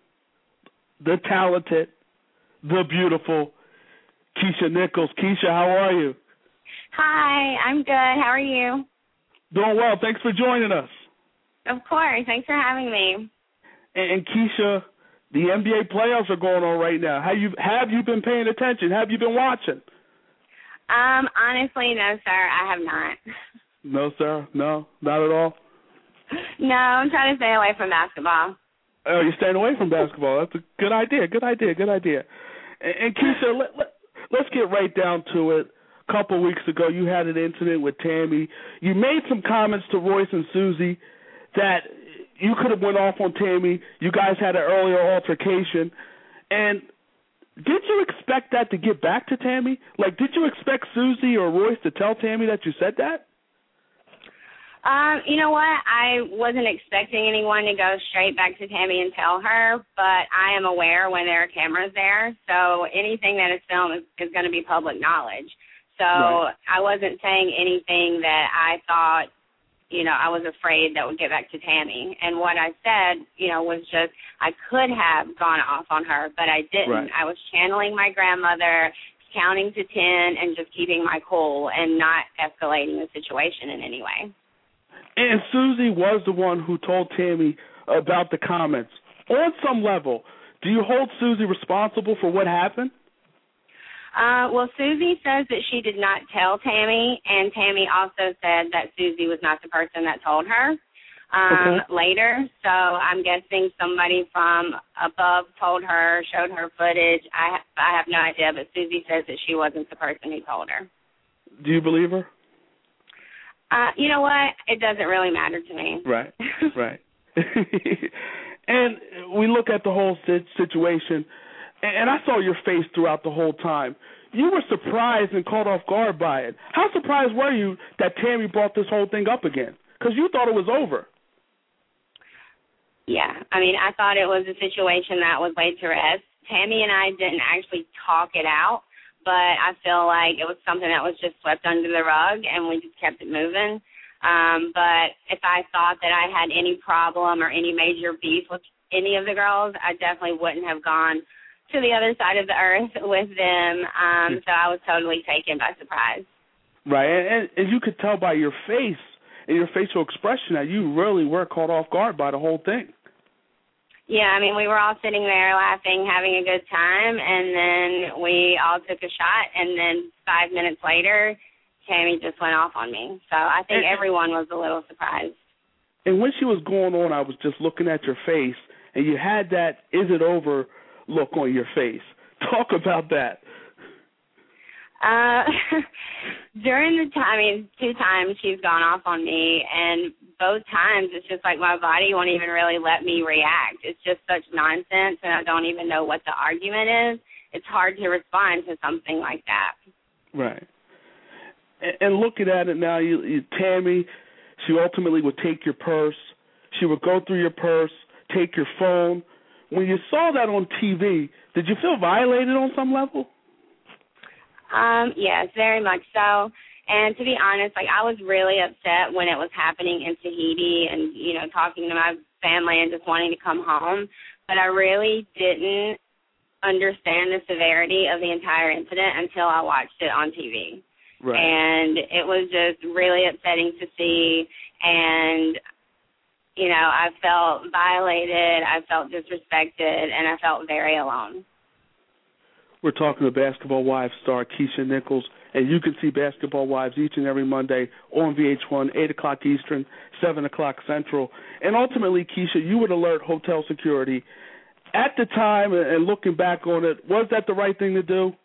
the talented, the beautiful Keisha Nichols. Keisha, how are you?
Hi, I'm good. How are you?
Doing well. Thanks for joining us.
Of course. Thanks for having me.
And Keisha, the NBA playoffs are going on right now. Have you been paying attention? Have you been watching?
Honestly, no, sir. I have not.
No, sir? No? Not at all?
No, I'm trying to stay away from basketball.
Oh, you're staying away from basketball. That's a good idea. And Keisha, let's get right down to it. A couple of weeks ago, you had an incident with Tammy. You made some comments to Royce and Susie that you could have went off on Tammy. You guys had an earlier altercation. And did you expect that to get back to Tammy? Like, did you expect Susie or Royce to tell Tammy that you said that?
You know what? I wasn't expecting anyone to go straight back to Tammy and tell her, but I am aware when there are cameras there, so anything that is filmed is going to be public knowledge. So right. I wasn't saying anything that I thought, I was afraid that would get back to Tammy. And what I said, was just I could have gone off on her, but I didn't. Right. I was channeling my grandmother, counting to 10, and just keeping my cool and not escalating the situation in any way.
And Susie was the one who told Tammy about the comments. On some level, do you hold Susie responsible for what happened?
Well, Susie says that she did not tell Tammy, and Tammy also said that Susie was not the person that told her later. So I'm guessing somebody from above told her, showed her footage. I have no idea, but Susie says that she wasn't the person who told her.
Do you believe her?
You know what? It doesn't really matter to me.
Right. And we look at the whole situation, and I saw your face throughout the whole time. You were surprised and caught off guard by it. How surprised were you that Tammy brought this whole thing up again? Because you thought it was over.
Yeah. I thought it was a situation that was laid to rest. Tammy and I didn't actually talk it out, but I feel like it was something that was just swept under the rug, and we just kept it moving. But if I thought that I had any problem or any major beef with any of the girls, I definitely wouldn't have gone to the other side of the earth with them. So I was totally taken by surprise.
Right, and you could tell by your face and your facial expression that you really were caught off guard by the whole thing.
Yeah, I mean, we were all sitting there laughing, having a good time, and then we all took a shot, and then 5 minutes later, Tammy just went off on me. So I think everyone was a little surprised.
And when she was going on, I was just looking at your face, and you had that "is it over" look on your face. Talk about that.
During the time, I mean, 2 times she's gone off on me, and both times it's just like my body won't even really let me react. It's just such nonsense, and I don't even know what the argument is. It's hard to respond to something like that.
Right. And looking at it now, Tammy, she ultimately would take your purse. She would go through your purse, take your phone. When you saw that on TV, did you feel violated on some level?
Yes, very much so. And to be honest, like, I was really upset when it was happening in Tahiti and, you know, talking to my family and just wanting to come home. But I really didn't understand the severity of the entire incident until I watched it on TV.
Right.
And it was just really upsetting to see. And, you know, I felt violated, I felt disrespected, and I felt very alone.
We're talking to Basketball Wives star Keisha Nichols, and you can see Basketball Wives each and every Monday on VH1, 8 o'clock Eastern, 7 o'clock Central. And ultimately, Keisha, you would alert hotel security. At the time, and looking back on it, was that the right thing to do?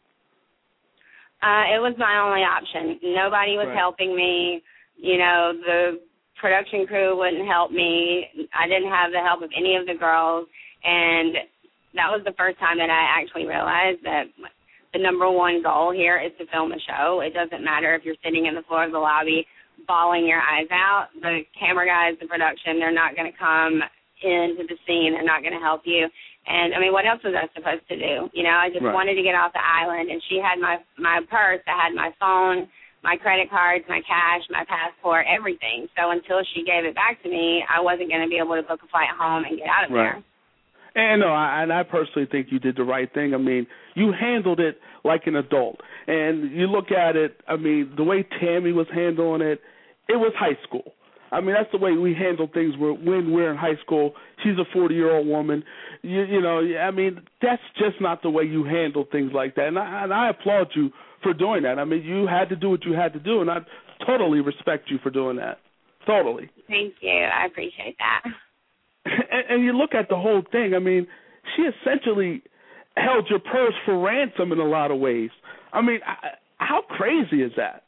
It was my only option. Nobody was helping me. You know, the production crew wouldn't help me. I didn't have the help of any of the girls, and that was the first time that I actually realized that the number one goal here is to film a show. It doesn't matter if you're sitting in the floor of the lobby bawling your eyes out. The camera guys, the production, they're not going to come into the scene. They're not going to help you. And, I mean, what else was I supposed to do? You know, I just wanted to get off the island, and she had my purse. I had my phone, my credit cards, my cash, my passport, everything. So until she gave it back to me, I wasn't going to be able to book a flight home and get out of there.
And no, I personally think you did the right thing. I mean, you handled it like an adult. And you look at it, I mean, the way Tammy was handling it, it was high school. I mean, that's the way we handle things when we're in high school. She's a 40-year-old woman. You know, I mean, that's just not the way you handle things like that. And I applaud you for doing that. I mean, you had to do what you had to do, and I totally respect you for doing that. Totally.
Thank you. I appreciate that.
And you look at the whole thing, I mean, she essentially held your purse for ransom in a lot of ways. I mean, how crazy is that?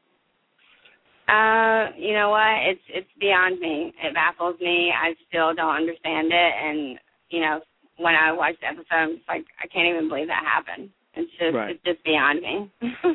You know what? It's beyond me. It baffles me. I still don't understand it. And, you know, when I watch the episode, I'm just like, I can't even believe that happened. It's just beyond me.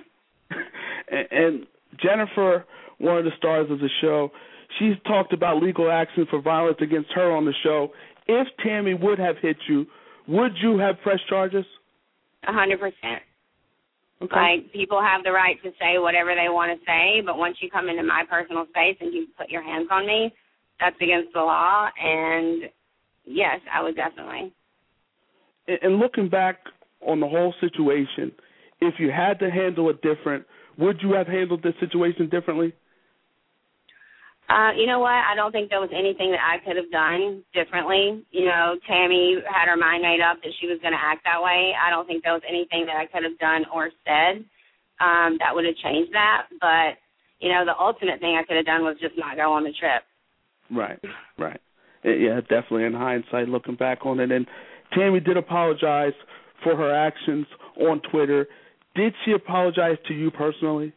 And Jennifer, one of the stars of the show, she's talked about legal action for violence against her on the show. If Tammy would have hit you, would you have pressed charges?
100%. Okay. Like, people have the right to say whatever they want to say, but once you come into my personal space and you put your hands on me, that's against the law, and yes, I would definitely.
And looking back on the whole situation, if you had to handle it different, would you have handled this situation differently?
You know what? I don't think there was anything that I could have done differently. You know, Tammy had her mind made up that she was going to act that way. I don't think there was anything that I could have done or said that would have changed that. But, you know, the ultimate thing I could have done was just not go on the trip.
Right. Yeah, definitely in hindsight, looking back on it. And Tammy did apologize for her actions on Twitter. Did she apologize to you personally?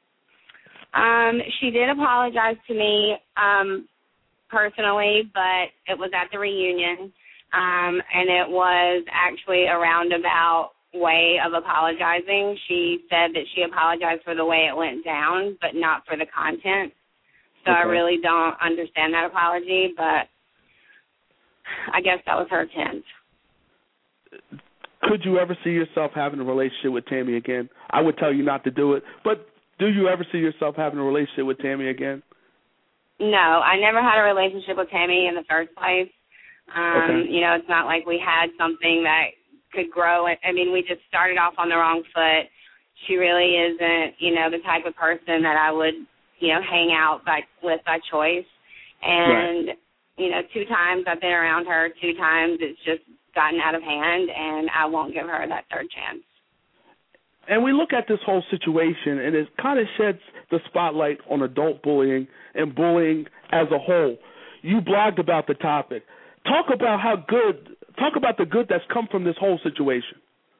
She did apologize to me personally, but it was at the reunion, and it was actually a roundabout way of apologizing. She said that she apologized for the way it went down, but not for the content. So I really don't understand that apology, but I guess that was her attempt.
Could you ever see yourself having a relationship with Tammy again? I would tell you not to do it, but do you ever see yourself having a relationship with Tammy again?
No, I never had a relationship with Tammy in the first place. You know, it's not like we had something that could grow. I mean, we just started off on the wrong foot. She really isn't, you know, the type of person that I would, you know, hang out with by choice. And 2 times I've been around her, 2 times it's just gotten out of hand, and I won't give her that third chance.
And we look at this whole situation, and it kind of sheds the spotlight on adult bullying and bullying as a whole. You blogged about the topic. Talk about the good that's come from this whole situation.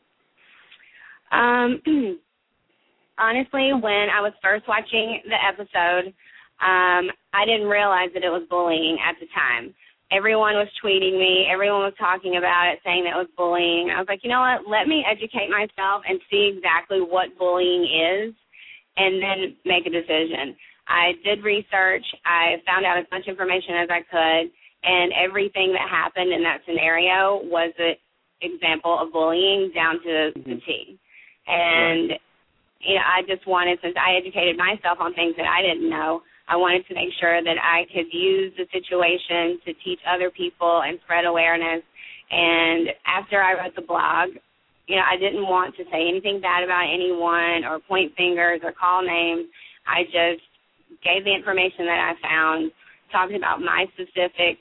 Honestly, when I was first watching the episode, I didn't realize that it was bullying at the time. Everyone was tweeting me. Everyone was talking about it, saying that it was bullying. I was like, you know what, let me educate myself and see exactly what bullying is and then make a decision. I did research. I found out as much information as I could, and everything that happened in that scenario was an example of bullying down to the T. And, I just wanted, since I educated myself on things that I didn't know, I wanted to make sure that I could use the situation to teach other people and spread awareness. And after I wrote the blog, I didn't want to say anything bad about anyone or point fingers or call names. I just gave the information that I found, talked about my specific,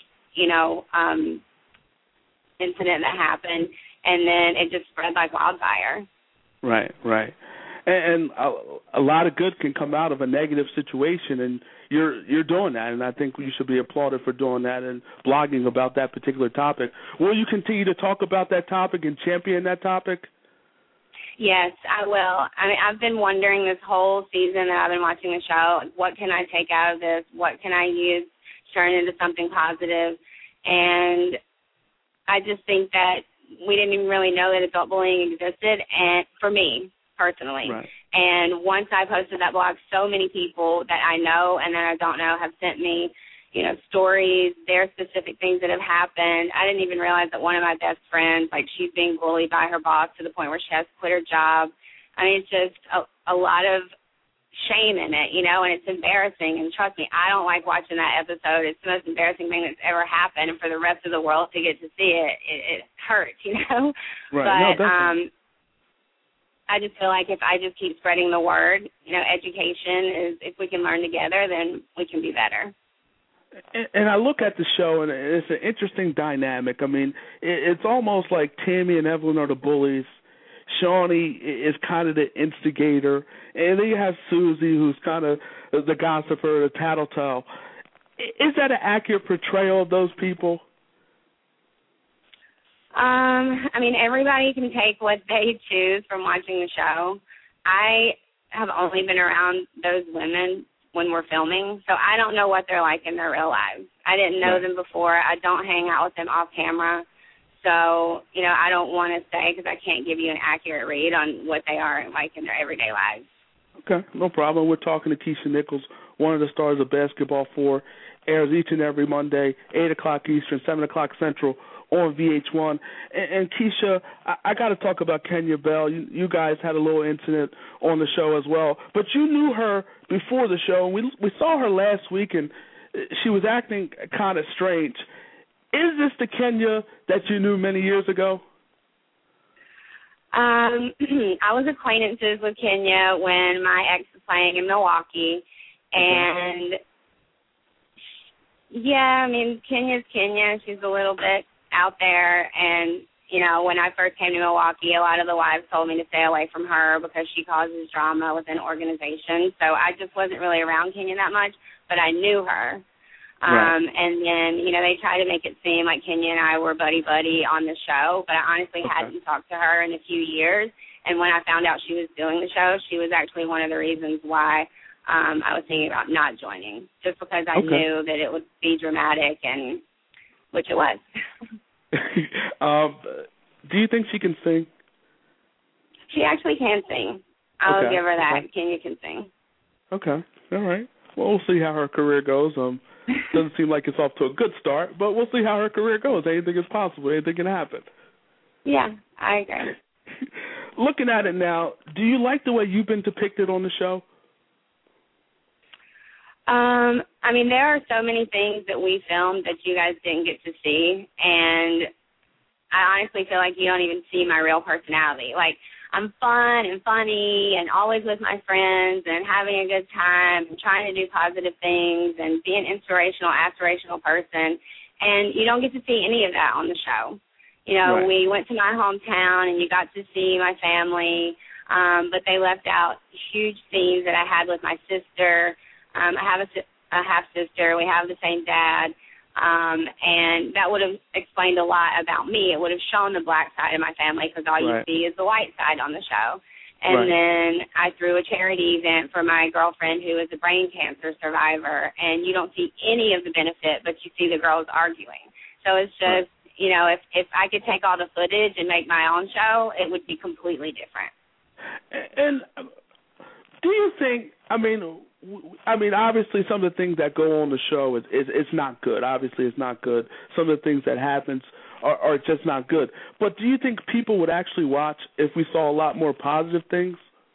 incident that happened, and then it just spread like wildfire.
Right. And a lot of good can come out of a negative situation, and you're doing that, and I think you should be applauded for doing that and blogging about that particular topic. Will you continue to talk about that topic and champion that topic?
Yes, I will. I mean, I've been wondering this whole season that I've been watching the show, what can I take out of this? What can I use to turn into something positive? And I just think that we didn't even really know that adult bullying existed, and for me personally.
Right.
And once I posted that blog, so many people that I know and that I don't know have sent me, stories, their specific things that have happened. I didn't even realize that one of my best friends, she's being bullied by her boss to the point where she has to quit her job. I mean, it's just a lot of shame in it, and it's embarrassing. And trust me, I don't like watching that episode. It's the most embarrassing thing that's ever happened. And for the rest of the world to get to see it, it hurts,
Right.
But I just feel like if I just keep spreading the word, education is, if we can learn together, then we can be better.
And I look at the show, and it's an interesting dynamic. I mean, it's almost like Tammy and Evelyn are the bullies. Shawnee is kind of the instigator. And then you have Susie, who's kind of the gossiper, the tattletale. Is that an accurate portrayal of those people?
I mean, everybody can take what they choose from watching the show. I have only been around those women when we're filming, so I don't know what they're like in their real lives. I didn't know them before. I don't hang out with them off camera. So, I don't want to say because I can't give you an accurate read on what they are like in their everyday lives.
Okay, no problem. We're talking to Keisha Nichols, one of the stars of Basketball 4. Airs each and every Monday, 8 o'clock Eastern, 7 o'clock Central on VH1. And Keisha, I got to talk about Kenya Bell. You guys had a little incident on the show as well, but you knew her before the show. And we saw her last week, and she was acting kind of strange. Is this the Kenya that you knew many years ago?
I was acquaintances with Kenya when my ex was playing in Milwaukee, and yeah, I mean, Kenya's Kenya. She's a little bit out there, and, when I first came to Milwaukee, a lot of the wives told me to stay away from her because she causes drama within organizations, so I just wasn't really around Kenya that much, but I knew her.
Right.
And then, they tried to make it seem like Kenya and I were buddy-buddy on the show, but I honestly hadn't talked to her in a few years, and when I found out she was doing the show, she was actually one of the reasons why I was thinking about not joining, just because I knew that it would be dramatic, and which it was.
Do you think she can sing?
She actually can sing. I'll give her that. Kenya can sing. Okay.
All right. Well, we'll see how her career goes. Doesn't seem like it's off to a good start, but we'll see how her career goes. Anything is possible. Anything can happen.
Yeah, I agree.
Looking at it now, do you like the way you've been depicted on the show?
I mean, there are so many things that we filmed that you guys didn't get to see, and I honestly feel like you don't even see my real personality. Like, I'm fun and funny and always with my friends and having a good time and trying to do positive things and be an inspirational, aspirational person. And you don't get to see any of that on the show. You know,
right.
We went to my hometown, and you got to see my family, but they left out huge scenes that I had with my sister. I have a half-sister. We have the same dad. And that would have explained a lot about me. It would have shown the black side of my family, because all you see is the white side on the show. And then I threw a charity event for my girlfriend who is a brain cancer survivor, and you don't see any of the benefit, but you see the girls arguing. So it's just, you know, if I could take all the footage and make my own show, it would be completely different.
And do you think, I mean, obviously some of the things that go on the show it's not good. Obviously it's not good. Some of the things that happens are just not good. But do you think people would actually watch if we saw a lot more positive things?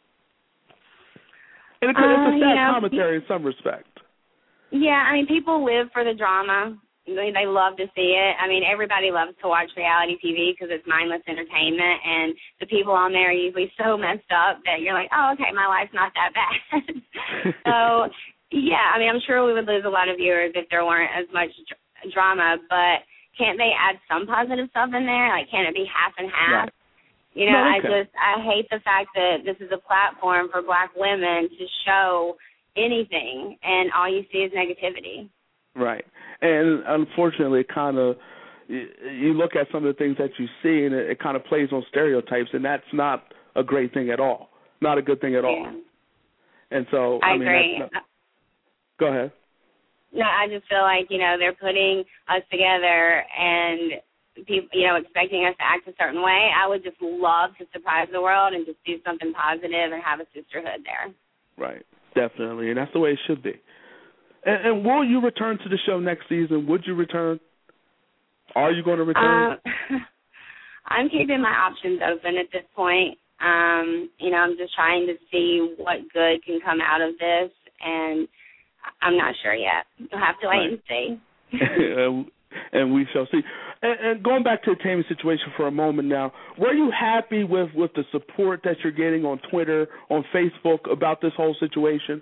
And it's a sad commentary in some respect.
Yeah, I mean, people live for the drama. They love to see it. I mean, everybody loves to watch reality TV because it's mindless entertainment, and the people on there are usually so messed up that you're like, oh, okay, my life's not that bad. So, yeah, I mean, I'm sure we would lose a lot of viewers if there weren't as much drama, but can't they add some positive stuff in there? Like, can't it be half and half? Right. You know, I hate the fact that this is a platform for black women to show anything, and all you see is negativity.
Right. And unfortunately, it kind of, you look at some of the things that you see, and it kind of plays on stereotypes, and that's not a great thing at all. Not a good thing at all. And so, I mean,
agree.
Go ahead.
No, I just feel like, you know, they're putting us together and people, you know, expecting us to act a certain way. I would just love to surprise the world and just do something positive and have a sisterhood there. Right,
definitely, and that's the way it should be. And will you return to the show next season? Would you return? Are you going to return?
I'm keeping my options open at this point. You know, I'm just trying to see what good can come out of this, and I'm not sure yet. You'll have to wait and see.
And we shall see. And going back to the Tammy situation for a moment now, were you happy with the support that you're getting on Twitter, on Facebook about this whole situation?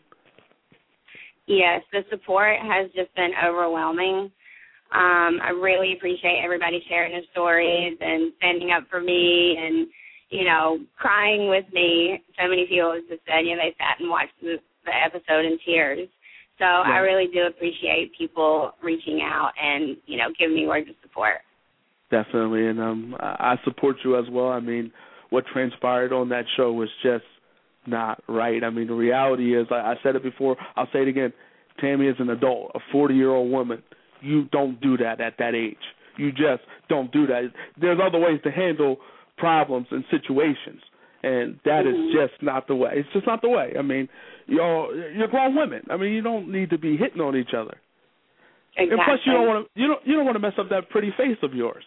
Yes, the support has just been overwhelming. I really appreciate everybody sharing their stories and standing up for me and, you know, crying with me. So many people just said, you know, they sat and watched the episode in tears. So I really do appreciate people reaching out and, you know, giving me words of support.
Definitely, and I support you as well. I mean, what transpired on that show was just not right. I mean, the reality is, I said it before, I'll say it again, Tammy is an adult, a 40-year-old woman. You don't do that at that age. You just don't do that. There's other ways to handle problems and situations, and that is just not the way. It's just not the way. I mean, you're grown women. I mean, you don't need to be hitting on each other.
Exactly.
And plus, you don't want to mess up that pretty face of yours.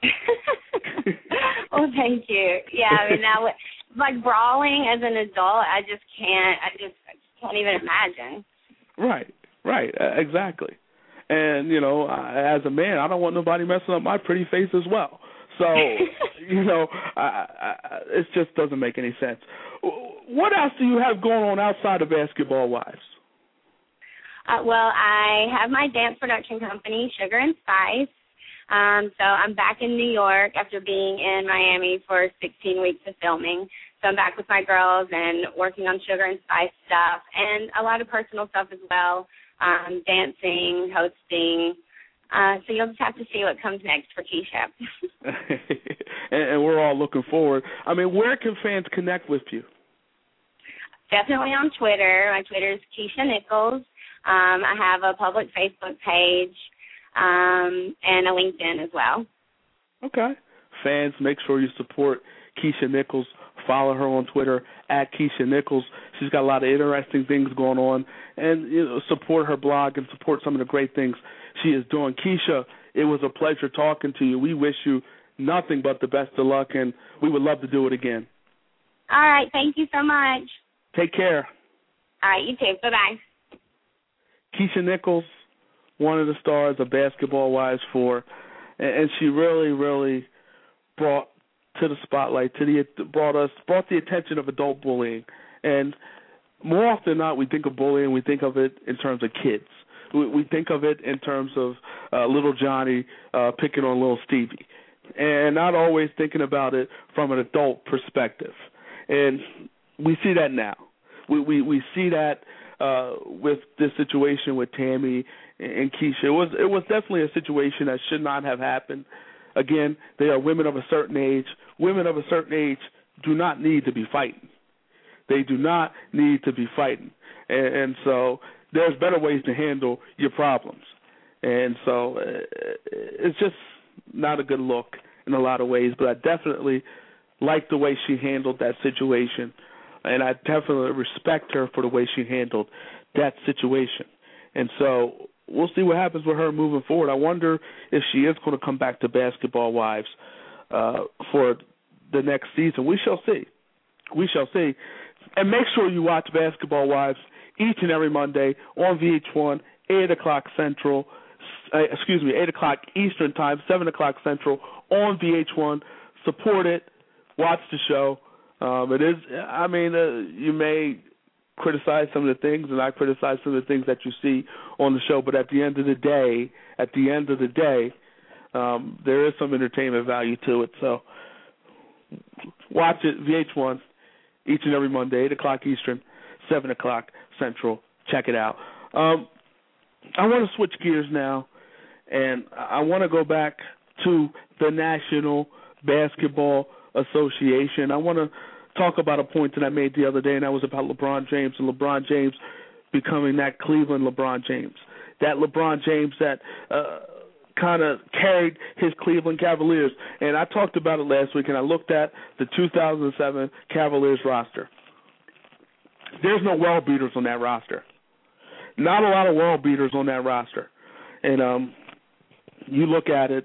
Well, thank you. Yeah, I mean, now, like brawling as an adult, I just can't even imagine.
Right, exactly. And, you know, as a man, I don't want nobody messing up my pretty face as well. So, you know, it just doesn't make any sense. What else do you have going on outside of Basketball Wives?
Well, I have my dance production company, Sugar and Spice. So I'm back in New York after being in Miami for 16 weeks of filming. So I'm back with my girls and working on Sugar and Spice stuff and a lot of personal stuff as well, dancing, hosting. So you'll just have to see what comes next for Keisha.
And we're all looking forward. I mean, where can fans connect with you?
Definitely on Twitter. My Twitter is Keisha Nichols. I have a public Facebook page and a LinkedIn as well. Okay.
Fans, make sure you support Keisha Nichols. Follow her on Twitter at Keisha Nichols. She's got a lot of interesting things going on. And, you know, support her blog and support some of the great things she is doing. Keisha, it was a pleasure talking to you. We wish you nothing but the best of luck, and we would love to do it again.
All right. Thank you so much.
Take care.
All right. You too. Bye-bye.
Keisha Nichols, one of the stars of Basketball Wives 4, and she really, really brought to the spotlight, brought the attention of adult bullying. And more often than not, we think of bullying, we think of it in terms of kids. we think of it in terms of little Johnny picking on little Stevie, and not always thinking about it from an adult perspective. And we see that now. We see that with this situation with Tammy and Keisha. It was definitely a situation that should not have happened. Again, they are women of a certain age. Women of a certain age do not need to be fighting. They do not need to be fighting. And so there's better ways to handle your problems. And so it's just not a good look in a lot of ways, but I definitely like the way she handled that situation, and I definitely respect her for the way she handled that situation. And so we'll see what happens with her moving forward. I wonder if she is going to come back to Basketball Wives for the next season. We shall see. We shall see. And make sure you watch Basketball Wives each and every Monday on VH1, 8 o'clock Central, 8 o'clock Eastern Time, 7 o'clock Central on VH1. Support it. Watch the show. It is, I mean, you may criticize some of the things, and I criticize some of the things that you see on the show, but at the end of the day, there is some entertainment value to it. So watch it, VH1, each and every Monday, 8 o'clock Eastern, 7 o'clock Central. Check it out. I want to switch gears now, and I want to go back to the National Basketball Association. I want to talk about a point that I made the other day, and that was about LeBron James and LeBron James becoming that Cleveland LeBron James, that LeBron James that kind of carried his Cleveland Cavaliers. And I talked about it last week, and I looked at the 2007 Cavaliers roster. There's no world beaters on that roster. Not a lot of world beaters on that roster. And you look at it,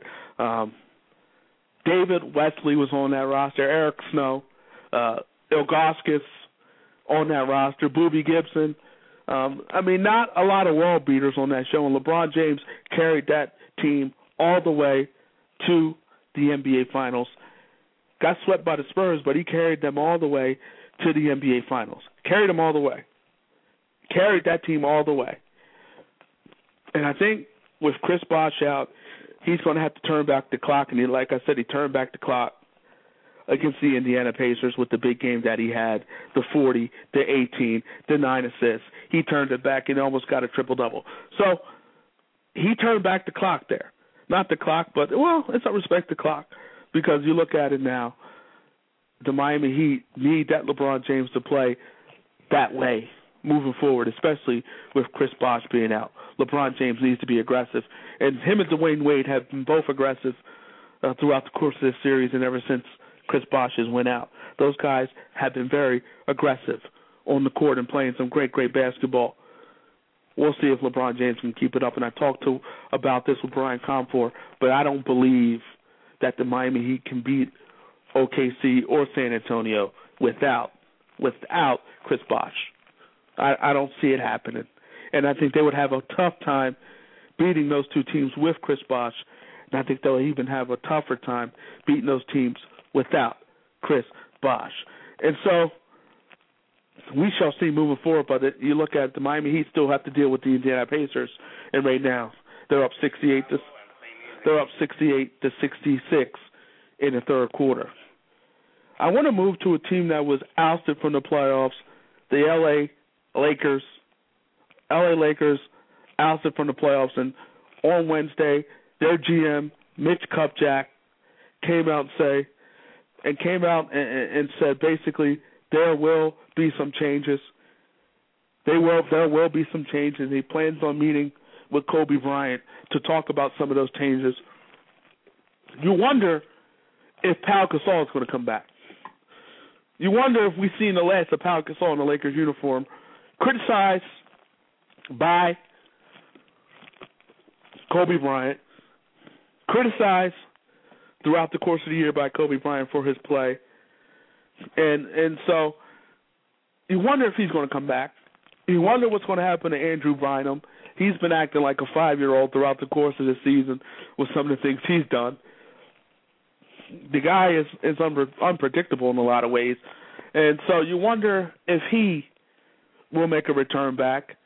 David Wesley was on that roster, Eric Snow, Ilgauskas on that roster, Boobie Gibson. I mean, not a lot of world beaters on that show, and LeBron James carried that team all the way to the NBA Finals. Got swept by the Spurs, but he carried them all the way to the NBA Finals. Carried them all the way. Carried that team all the way. And I think with Chris Bosh out, he's going to have to turn back the clock. And like I said, he turned back the clock against the Indiana Pacers with the big game that he had, the 40, the 18, the 9 assists. He turned it back and almost got a triple-double. So he turned back the clock there. Not the clock, but, well, it's a respect the clock because you look at it now, the Miami Heat need that LeBron James to play that way moving forward, especially with Chris Bosh being out. LeBron James needs to be aggressive. And him and Dwayne Wade have been both aggressive throughout the course of this series and ever since Chris Bosh has went out. Those guys have been very aggressive on the court and playing some great, great basketball. We'll see if LeBron James can keep it up. And I talked about this with Brian Comfort, but I don't believe that the Miami Heat can beat OKC or San Antonio without Chris Bosh. I don't see it happening. And I think they would have a tough time beating those two teams with Chris Bosh. And I think they'll even have a tougher time beating those teams without Chris Bosh. And so we shall see moving forward. But you look at the Miami Heat still have to deal with the Indiana Pacers. And right now they're up 68 to 66 in the third quarter. I want to move to a team that was ousted from the playoffs, the LA Lakers. LA Lakers ousted from the playoffs, and on Wednesday, their GM, Mitch Kupchak, came out and said basically there will be some changes. There will be some changes. He plans on meeting with Kobe Bryant to talk about some of those changes. You wonder if Pau Gasol is going to come back. You wonder if we've seen the last of Pau Gasol in the Lakers uniform, criticized by Kobe Bryant, criticized throughout the course of the year by Kobe Bryant for his play. And so you wonder if he's going to come back. You wonder what's going to happen to Andrew Bynum. He's been acting like a 5-year-old throughout the course of this season with some of the things he's done. The guy is unpredictable in a lot of ways. And so you wonder if he will make a return back.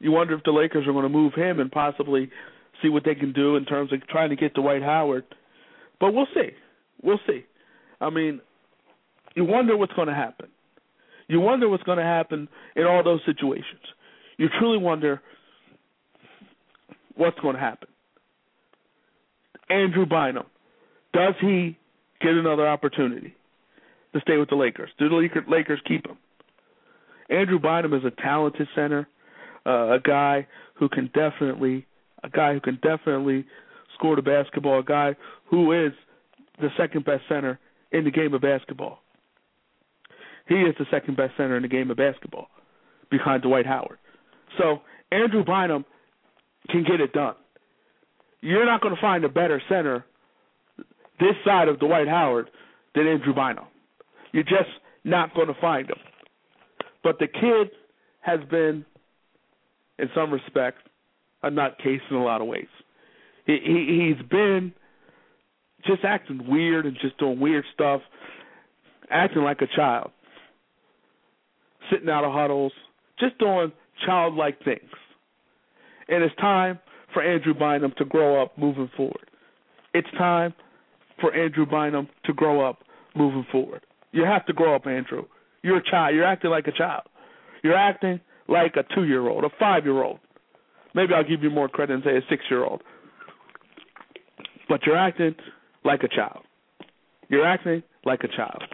You wonder if the Lakers are going to move him and possibly see what they can do in terms of trying to get Dwight Howard. But we'll see. We'll see. I mean, you wonder what's going to happen. You wonder what's going to happen in all those situations. You truly wonder what's going to happen. Andrew Bynum, does he get another opportunity to stay with the Lakers? Do the Lakers keep him? Andrew Bynum is a talented center, a guy who can definitely score the basketball, a guy who is the second best center in the game of basketball. He is the second best center in the game of basketball behind Dwight Howard. So Andrew Bynum can get it done. You're not going to find a better center this side of Dwight Howard than Andrew Bynum. You're just not going to find him. But the kid has been, in some respects, a nutcase in a lot of ways. He's been just acting weird and just doing weird stuff, acting like a child, sitting out of huddles, just doing childlike things. And it's time for Andrew Bynum to grow up moving forward. It's time for Andrew Bynum to grow up moving forward. You have to grow up, Andrew. You're a child. You're acting like a child. You're acting like a 2-year-old, a 5-year-old. Maybe I'll give you more credit and say a 6-year-old. But you're acting like a child. You're acting like a child.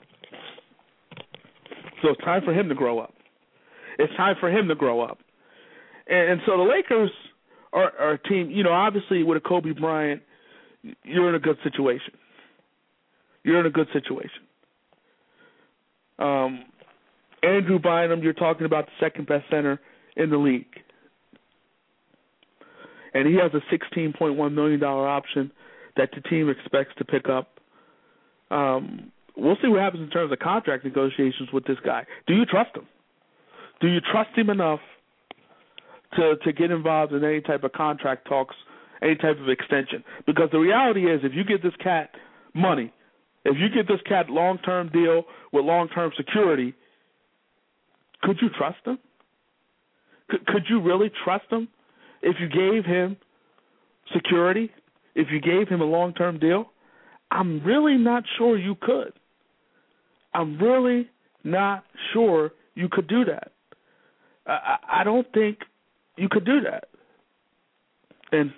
So it's time for him to grow up. It's time for him to grow up. And so the Lakers are a team, obviously with a Kobe Bryant, you're in a good situation. You're in a good situation. Andrew Bynum, you're talking about the second best center in the league. And he has a $16.1 million option that the team expects to pick up. We'll see what happens in terms of contract negotiations with this guy. Do you trust him? Do you trust him enough to get involved in any type of contract talks, any type of extension? Because the reality is, if you give this cat money, if you give this cat long-term deal with long-term security, could you trust him? Could you really trust him if you gave him security, if you gave him a long-term deal? I'm really not sure you could. I'm really not sure you could do that. I don't think you could do that. And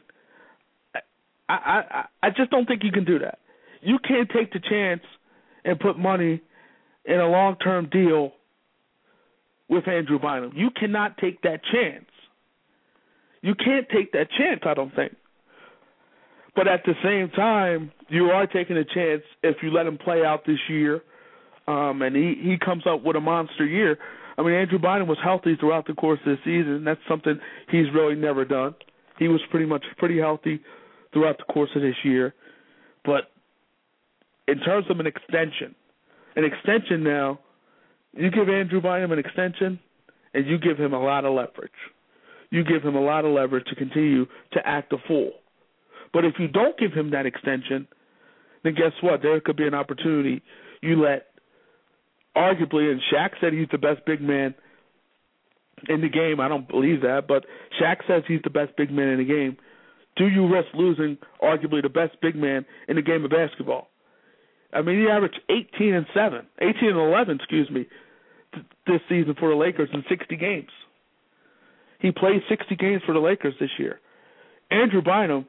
I just don't think you can do that. You can't take the chance and put money in a long-term deal with Andrew Bynum. You cannot take that chance. You can't take that chance, I don't think. But at the same time, you are taking a chance if you let him play out this year, and he comes up with a monster year. I mean, Andrew Bynum was healthy throughout the course of the season. That's something he's really never done. He was pretty healthy throughout the course of this year. But in terms of an extension now, you give Andrew Bynum an extension, and you give him a lot of leverage. You give him a lot of leverage to continue to act a fool. But if you don't give him that extension, then guess what? There could be an opportunity. You let, arguably, and Shaq said he's the best big man in the game. I don't believe that, but Shaq says he's the best big man in the game. Do you risk losing, arguably, the best big man in the game of basketball? I mean, he averaged 18 and 11, this season for the Lakers in 60 games. He played 60 games for the Lakers this year. Andrew Bynum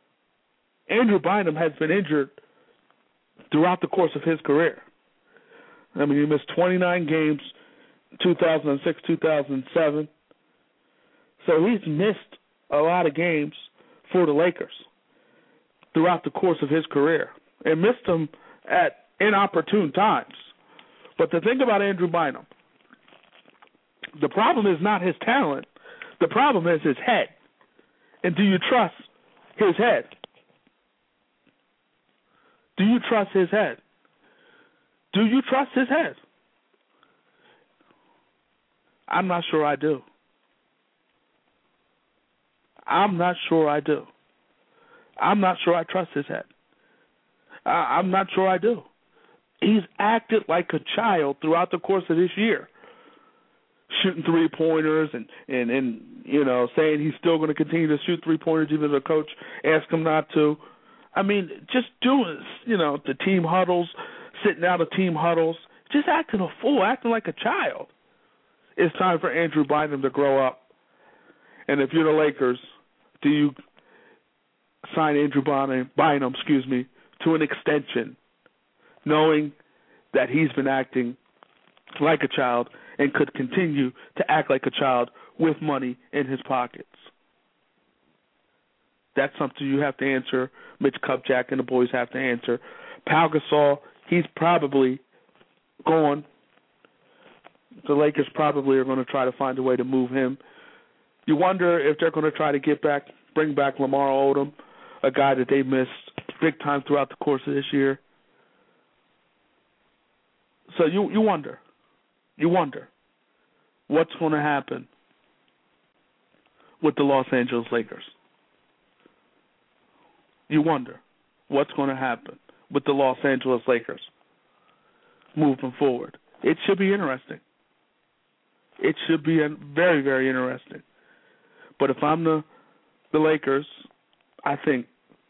has been injured throughout the course of his career. I mean, he missed 29 games, 2006, 2007. So he's missed a lot of games for the Lakers throughout the course of his career, and missed them at inopportune times. But the thing about Andrew Bynum, the problem is not his talent. The problem is his head. And do you trust his head? Do you trust his head? Do you trust his head? I'm not sure I do. I'm not sure I do. I'm not sure I trust his head. I'm not sure I do. He's acted like a child throughout the course of this year. shooting three-pointers and saying he's still going to continue to shoot three-pointers even though the coach asked him not to. I mean, just doing, the team huddles, sitting out of team huddles, just acting a fool, acting like a child. It's time for Andrew Bynum to grow up. And if you're the Lakers, do you sign Andrew Bynum, to an extension, knowing that he's been acting like a child and could continue to act like a child with money in his pockets? That's something you have to answer. Mitch Kupchak and the boys have to answer. Pau Gasol, he's probably gone. The Lakers probably are going to try to find a way to move him. You wonder if they're going to try to bring back Lamar Odom, a guy that they missed big time throughout the course of this year. So you wonder what's going to happen with the Los Angeles Lakers. You wonder what's going to happen with the Los Angeles Lakers moving forward. It should be interesting. It should be very, very interesting. But if I'm the Lakers, I think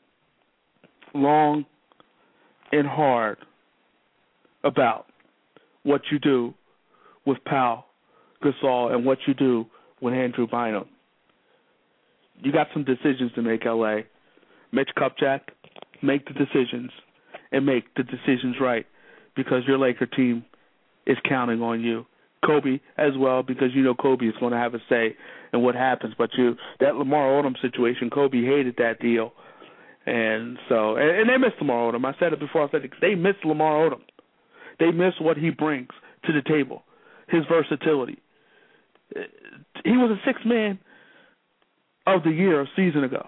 long and hard about what you do with Pau Gasol and what you do with Andrew Bynum. You got some decisions to make, L.A. Mitch Kupchak, make the decisions and make the decisions right because your Laker team is counting on you. Kobe as well, because Kobe is going to have a say in what happens. But that Lamar Odom situation, Kobe hated that deal. And they missed Lamar Odom. I said it before. I said it. They missed Lamar Odom. They miss what he brings to the table, his versatility. He was a sixth man of the year a season ago.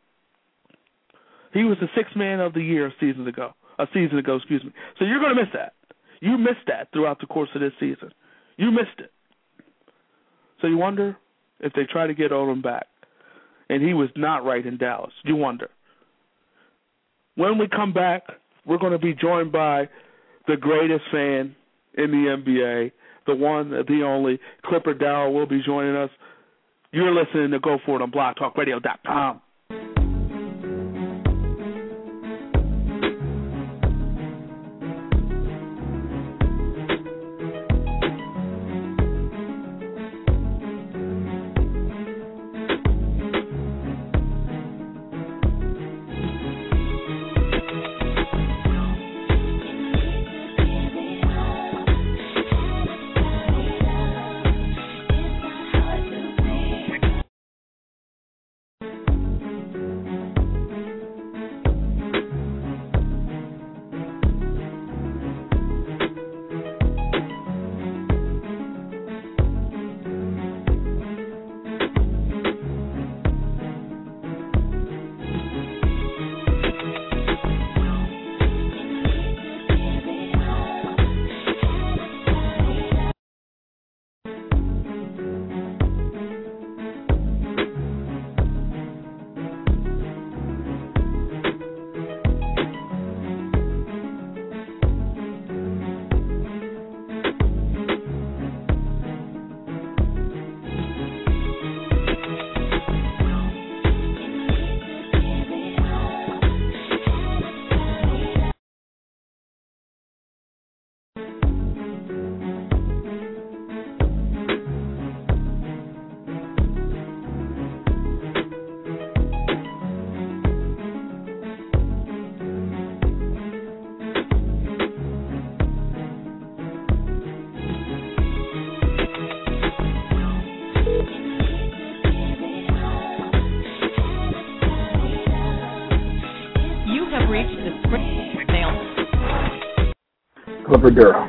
He was the sixth man of the year a season ago. So you're going to miss that. You missed that throughout the course of this season. You missed it. So you wonder if they try to get Odom back. And he was not right in Dallas. You wonder. When we come back, we're going to be joined by the greatest fan in the NBA, the one, the only, Clipper Darrell will be joining us. You're listening to Go For It on BlogTalkRadio.com.
Clipper Darrell.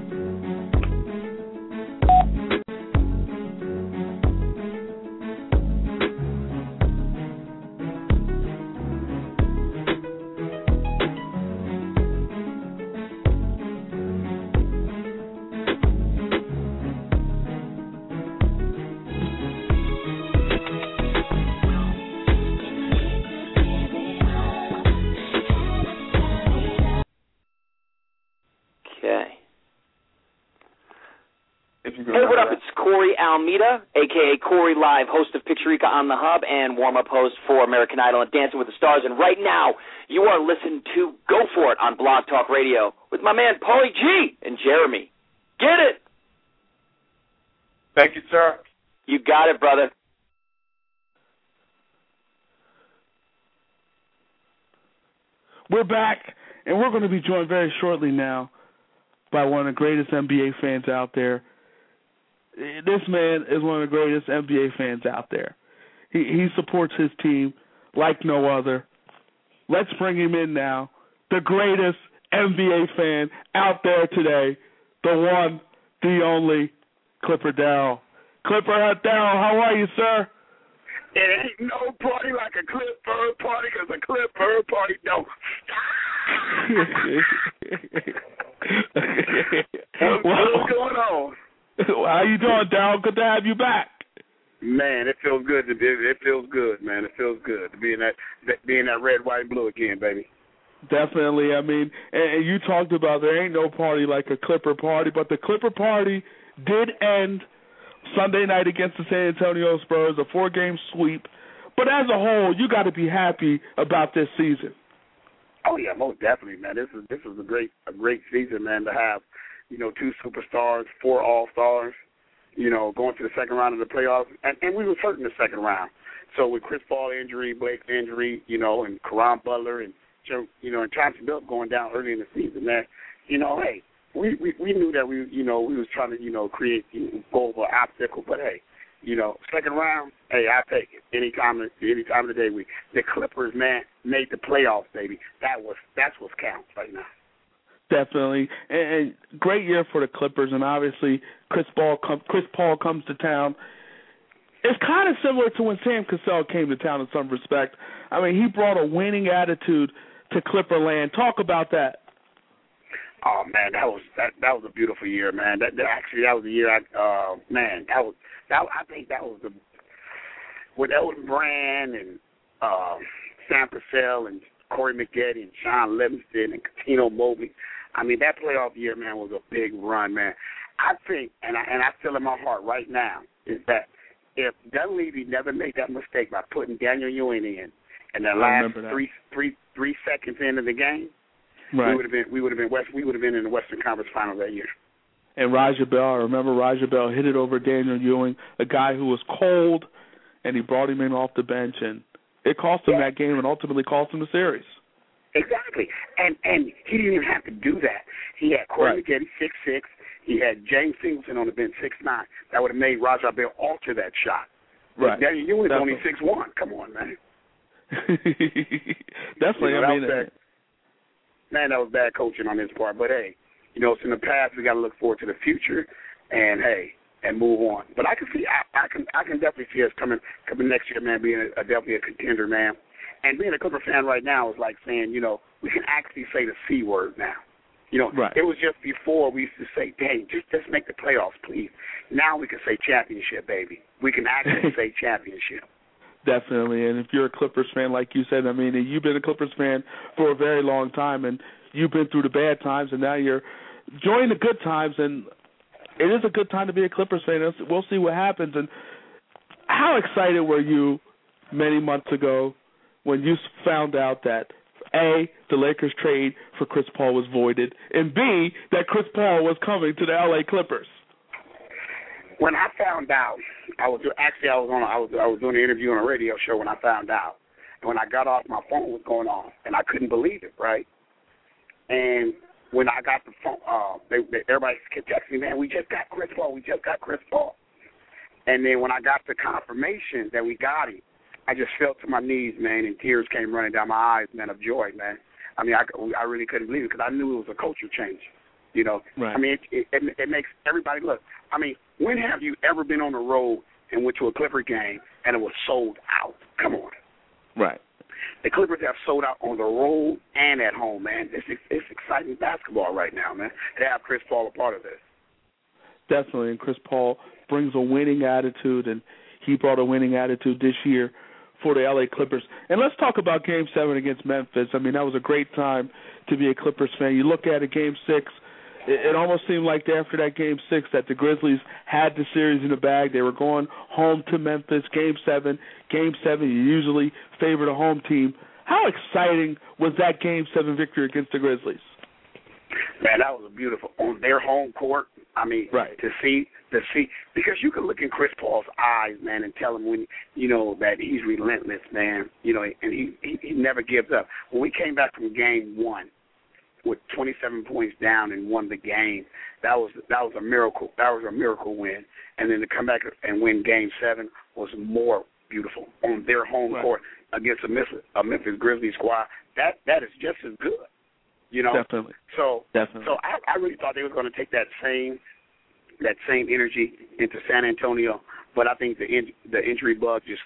Hey, what up? It's Corey Almeida, a.k.a. Corey Live, host of Picturica on the Hub and warm-up host for American Idol and Dancing with the Stars. And right now, you are listening to Go For It on Blog Talk Radio with my man Paulie G and Jeremy. Get it!
Thank you, sir.
You got it, brother.
We're back, and we're going to be joined very shortly now by one of the greatest NBA fans out there. This man is one of the greatest NBA fans out there. He supports his team like no other. Let's bring him in now. The greatest NBA fan out there today. The one, the only, Clipper Darrell. Clipper Darrell, how are you, sir?
It ain't no party like a Clipper party, because a Clipper party don't What's going on?
How you doing, Darrell? Good to have you back.
Man, it feels good to be. It feels good, man. It feels good to be in that red, white, and blue again, baby.
Definitely. I mean, and you talked about there ain't no party like a Clipper party, but the Clipper party did end Sunday night against the San Antonio Spurs, a 4-game sweep. But as a whole, you got to be happy about this season.
Oh yeah, most definitely, man. This is a great season, man. To have, 2 superstars, 4 all-stars, going to the second round of the playoffs, and we were hurt in the second round. So with Chris Paul injury, Blake's injury, and Caron Butler, and and Chauncey Billups going down early in the season, man. Hey, we knew that we was trying to create go over an obstacle, but hey. Second round, hey, I'll take it. Any time of the day. The Clippers, man, made the playoffs, baby. That's what counts right now.
Definitely, and great year for the Clippers, and obviously Chris Paul comes to town. It's kind of similar to when Sam Cassell came to town in some respect. I mean, he brought a winning attitude to Clipperland. Talk about that.
Oh man, that was a beautiful year, man. That was the year I think that was with Elton Brand and Sam Cassell and Corey Maggette and Sean Livingston and Cuttino Mobley. I mean, that playoff year, man, was a big run, man. I think, and I feel in my heart right now, is that if Dunleavy never made that mistake by putting Daniel Ewing in the last three seconds into the game,
right,
we would have been in the Western Conference Finals that year.
And Raja Bell, I remember Raja Bell hit it over Daniel Ewing, a guy who was cold, and he brought him in off the bench, and it cost him that game and ultimately cost him the series.
Exactly. And he didn't even have to do that. He had Corey Maggette, 6'6". He had James Singleton on the bench, 6'9". That would have made Raja Bell alter that shot.
Right.
Daniel Ewing's only 6'1". Come on, man.
Definitely.
Man, that was bad coaching on his part. But, hey, it's in the past. We got to look forward to the future, and move on. But I can see, I can definitely see us coming next year, man, being definitely a contender, man. And being a Clipper fan right now is like saying, we can actually say the C word now. It was just before we used to say, dang, just make the playoffs, please. Now we can say championship, baby. We can actually say championship.
Definitely, and if you're a Clippers fan, like you said, I mean, you've been a Clippers fan for a very long time, and you've been through the bad times, and now you're enjoying the good times, and it is a good time to be a Clippers fan. We'll see what happens. And how excited were you many months ago when you found out that, A, the Lakers trade for Chris Paul was voided, and B, that Chris Paul was coming to the LA Clippers?
When I found out, I was doing an interview on a radio show when I found out. And when I got off, my phone was going off, and I couldn't believe it, right? And when I got the phone, everybody kept texting me, man, we just got Chris Paul. And then when I got the confirmation that we got him, I just fell to my knees, man, and tears came running down my eyes, man, of joy, man. I mean, I really couldn't believe it because I knew it was a culture change, Right. I mean, it makes everybody look. I mean, when have you ever been on the road and went to a Clipper game and it was sold out? Come on.
Right.
The Clippers have sold out on the road and at home, man. It's exciting basketball right now, man, to have Chris Paul a part of this.
Definitely, and Chris Paul brings a winning attitude, and he brought a winning attitude this year for the LA Clippers. And let's talk about Game 7 against Memphis. I mean, that was a great time to be a Clippers fan. You look at it, Game 6, it almost seemed like after that Game 6 that the Grizzlies had the series in the bag. They were going home to Memphis, Game 7. Game 7, you usually favor the home team. How exciting was that Game 7 victory against the Grizzlies?
Man, that was a beautiful on their home court. I mean,
right.
to see because you can look in Chris Paul's eyes, man, and tell him when that he's relentless, man. And he never gives up. When we came back from Game 1 with 27 points down and won the game, that was a miracle. That was a miracle win. And then to come back and win Game 7 was more beautiful on their home court against a Memphis Grizzlies squad. That is just as good.
Definitely.
So
Definitely.
So I really thought they were going to take that same energy into San Antonio, but I think the injury bug just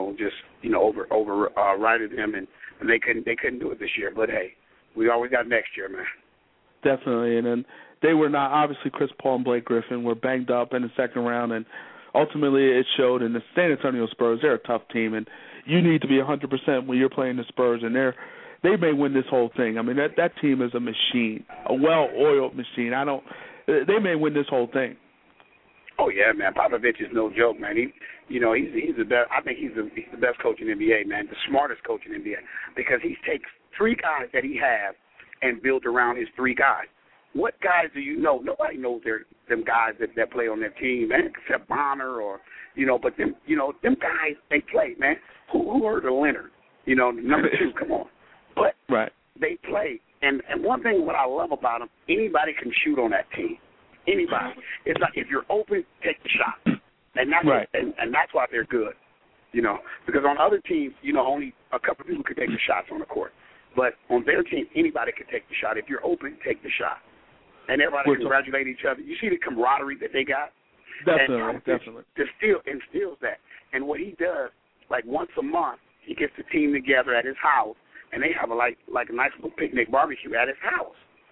overrided them, and they couldn't do it this year. But hey, we always got next year, man.
Definitely, and then they were not, obviously Chris Paul and Blake Griffin were banged up in the second round, and ultimately it showed. In the San Antonio Spurs, they're a tough team, and you need to be 100% when you're playing the Spurs, and they may win this whole thing. I mean, that team is a machine, a well-oiled machine. They may win this whole thing.
Oh yeah, man. Popovich is no joke, man. He's the best. I think he's the best coach in the NBA, man. The smartest coach in the NBA, because he takes three guys that he has and built around his three guys. What guys do you know? Nobody knows them guys that play on their team, man, except Bonner or But them guys, they play, man. Who heard of Leonard? Number 2, come on. But they play, and one thing what I love about them, anybody can shoot on that team. Anybody. It's like if you're open, take the shot, and that's and that's why they're good. Because on other teams, only a couple of people can take the shots on the court. But on their team, anybody can take the shot. If you're open, take the shot. And everybody congratulate each other. You see the camaraderie that they got?
Definitely.
Instills that. And what he does, like once a month, he gets the team together at his house, and they have a nice little picnic barbecue at his house.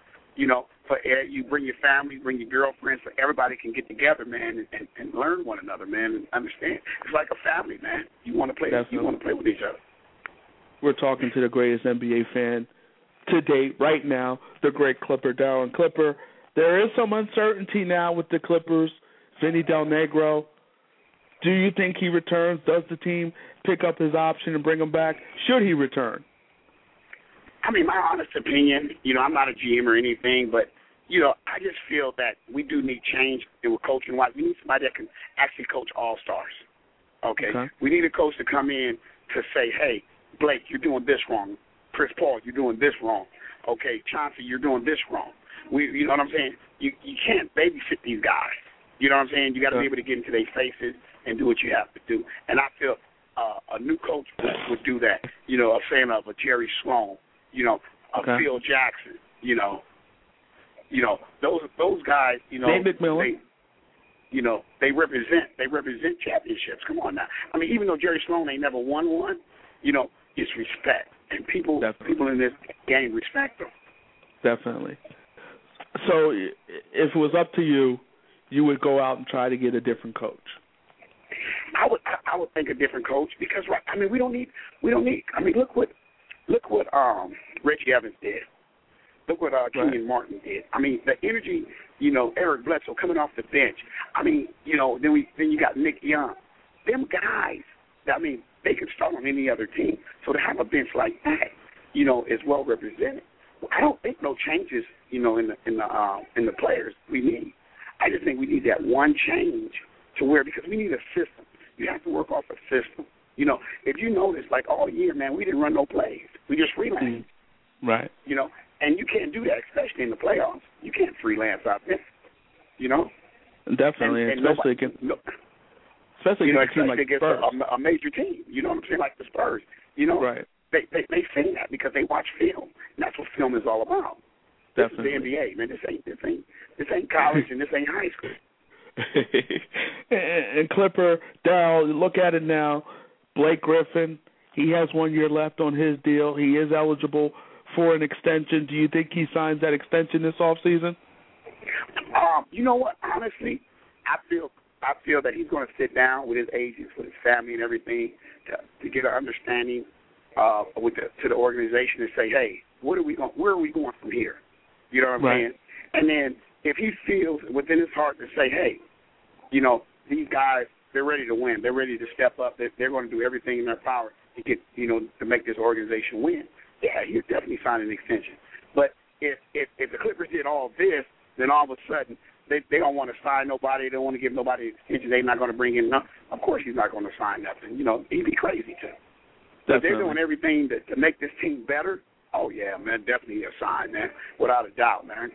You bring your family, bring your girlfriends, so everybody can get together, man, and learn one another, man, and understand. It's like a family, man. You want to play.
Definitely.
You want to play with each other.
We're talking to the greatest NBA fan to date, right now, the great Clipper Darren Clipper. There is some uncertainty now with the Clippers. Vinny Del Negro. Do you think he returns? Does the team pick up his option and bring him back? Should he return?
I mean, my honest opinion, I'm not a GM or anything, but, I just feel that we do need change in coaching-wise. We need somebody that can actually coach all-stars, okay? We need a coach to come in to say, hey, Blake, you're doing this wrong. Chris Paul, you're doing this wrong. Okay, Chauncey, you're doing this wrong. You know what I'm saying? You can't babysit these guys. You know what I'm saying? You got to be able to get into their faces and do what you have to do. And I feel a new coach would do that. A fan of a Jerry Sloan, a Phil Jackson, those guys,
Nate McMillan.
They represent championships. Come on now. I mean, even though Jerry Sloan ain't never won one, it's respect. And people in this game respect them.
Definitely. So if it was up to you, you would go out and try to get a different coach.
I would think a different coach because we don't need. I mean, look what Reggie Evans did. Look what Kenyon Martin did. I mean, the energy. Eric Bledsoe coming off the bench. I mean, then you got Nick Young. Them guys. I mean, they could start on any other team. So to have a bench like that, is well represented. I don't think no changes, in the players we need. I just think we need that one change to where, because we need a system. You have to work off a system. If you notice, like all year, man, we didn't run no plays. We just freelanced.
Right.
And you can't do that, especially in the playoffs. You can't freelance out there.
Definitely, especially against a team like the Spurs.
A major team. You know what I'm saying? Like the Spurs.
Right.
They say that because they watch film. And that's what film is all about.
Definitely.
This is the NBA, man. This ain't college and this ain't high school.
And Clipper, Darryl, look at it now. Blake Griffin, he has 1 year left on his deal. He is eligible for an extension. Do you think he signs that extension this offseason?
You know what? Honestly, I feel that he's going to sit down with his agents, with his family and everything to get an understanding to the organization and say, hey, where are we going from here? You know what I'm saying? And then if he feels within his heart to say, hey, you know, these guys, they're ready to win. They're ready to step up. They're going to do everything in their power to get, you know, to make this organization win. Yeah, he'll definitely sign an extension. But if the Clippers did all this, then all of a sudden they don't want to sign nobody. They don't want to give nobody an extension. They're not going to bring in nothing. Of course he's not going to sign nothing. You know, he'd be crazy to. But they're doing everything to make this team better. Oh, yeah, man, definitely a sign, man, without a doubt, man.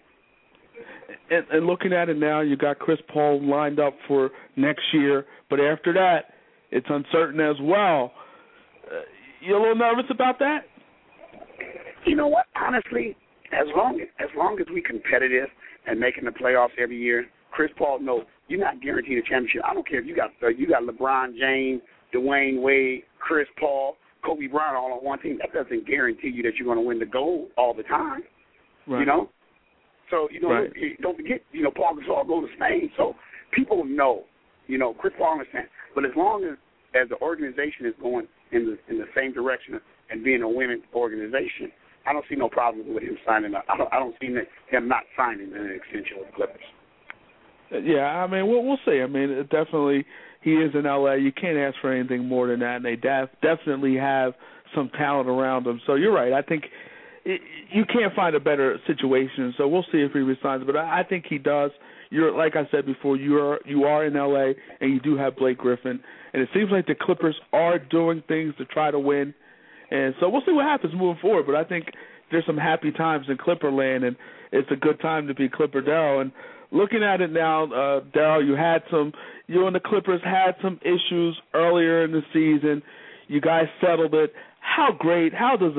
And looking at it now, you got Chris Paul lined up for next year, but after that, it's uncertain as well. You a little nervous about that?
You know what? Honestly, as long as we're competitive and making the playoffs every year, Chris Paul, no, you're not guaranteed a championship. I don't care if you got LeBron James, Dwayne Wade, Chris Paul, Kobe Bryant all on one team. That doesn't guarantee you that you're going to win the gold all the time. Right. You know. So, you know, right. Don't forget, you know, Paul Gasol go to Spain. So people know, you know, Chris Paul understands. But as long as the organization is going in the same direction and being a winning organization, I don't see no problem with him signing up. I don't see him not signing an extension with the Clippers.
Yeah, I mean, we'll see. I mean, definitely he is in L.A. You can't ask for anything more than that, and they definitely have some talent around them. So you're right. I think you can't find a better situation, so we'll see if he resigns. But I think he does. You're like I said before, you are in L.A. and you do have Blake Griffin, and it seems like the Clippers are doing things to try to win. And so we'll see what happens moving forward. But I think there's some happy times in Clipperland, and it's a good time to be Clipper Darryl. And looking at it now, Darryl, you and the Clippers had some issues earlier in the season. You guys settled it. How great does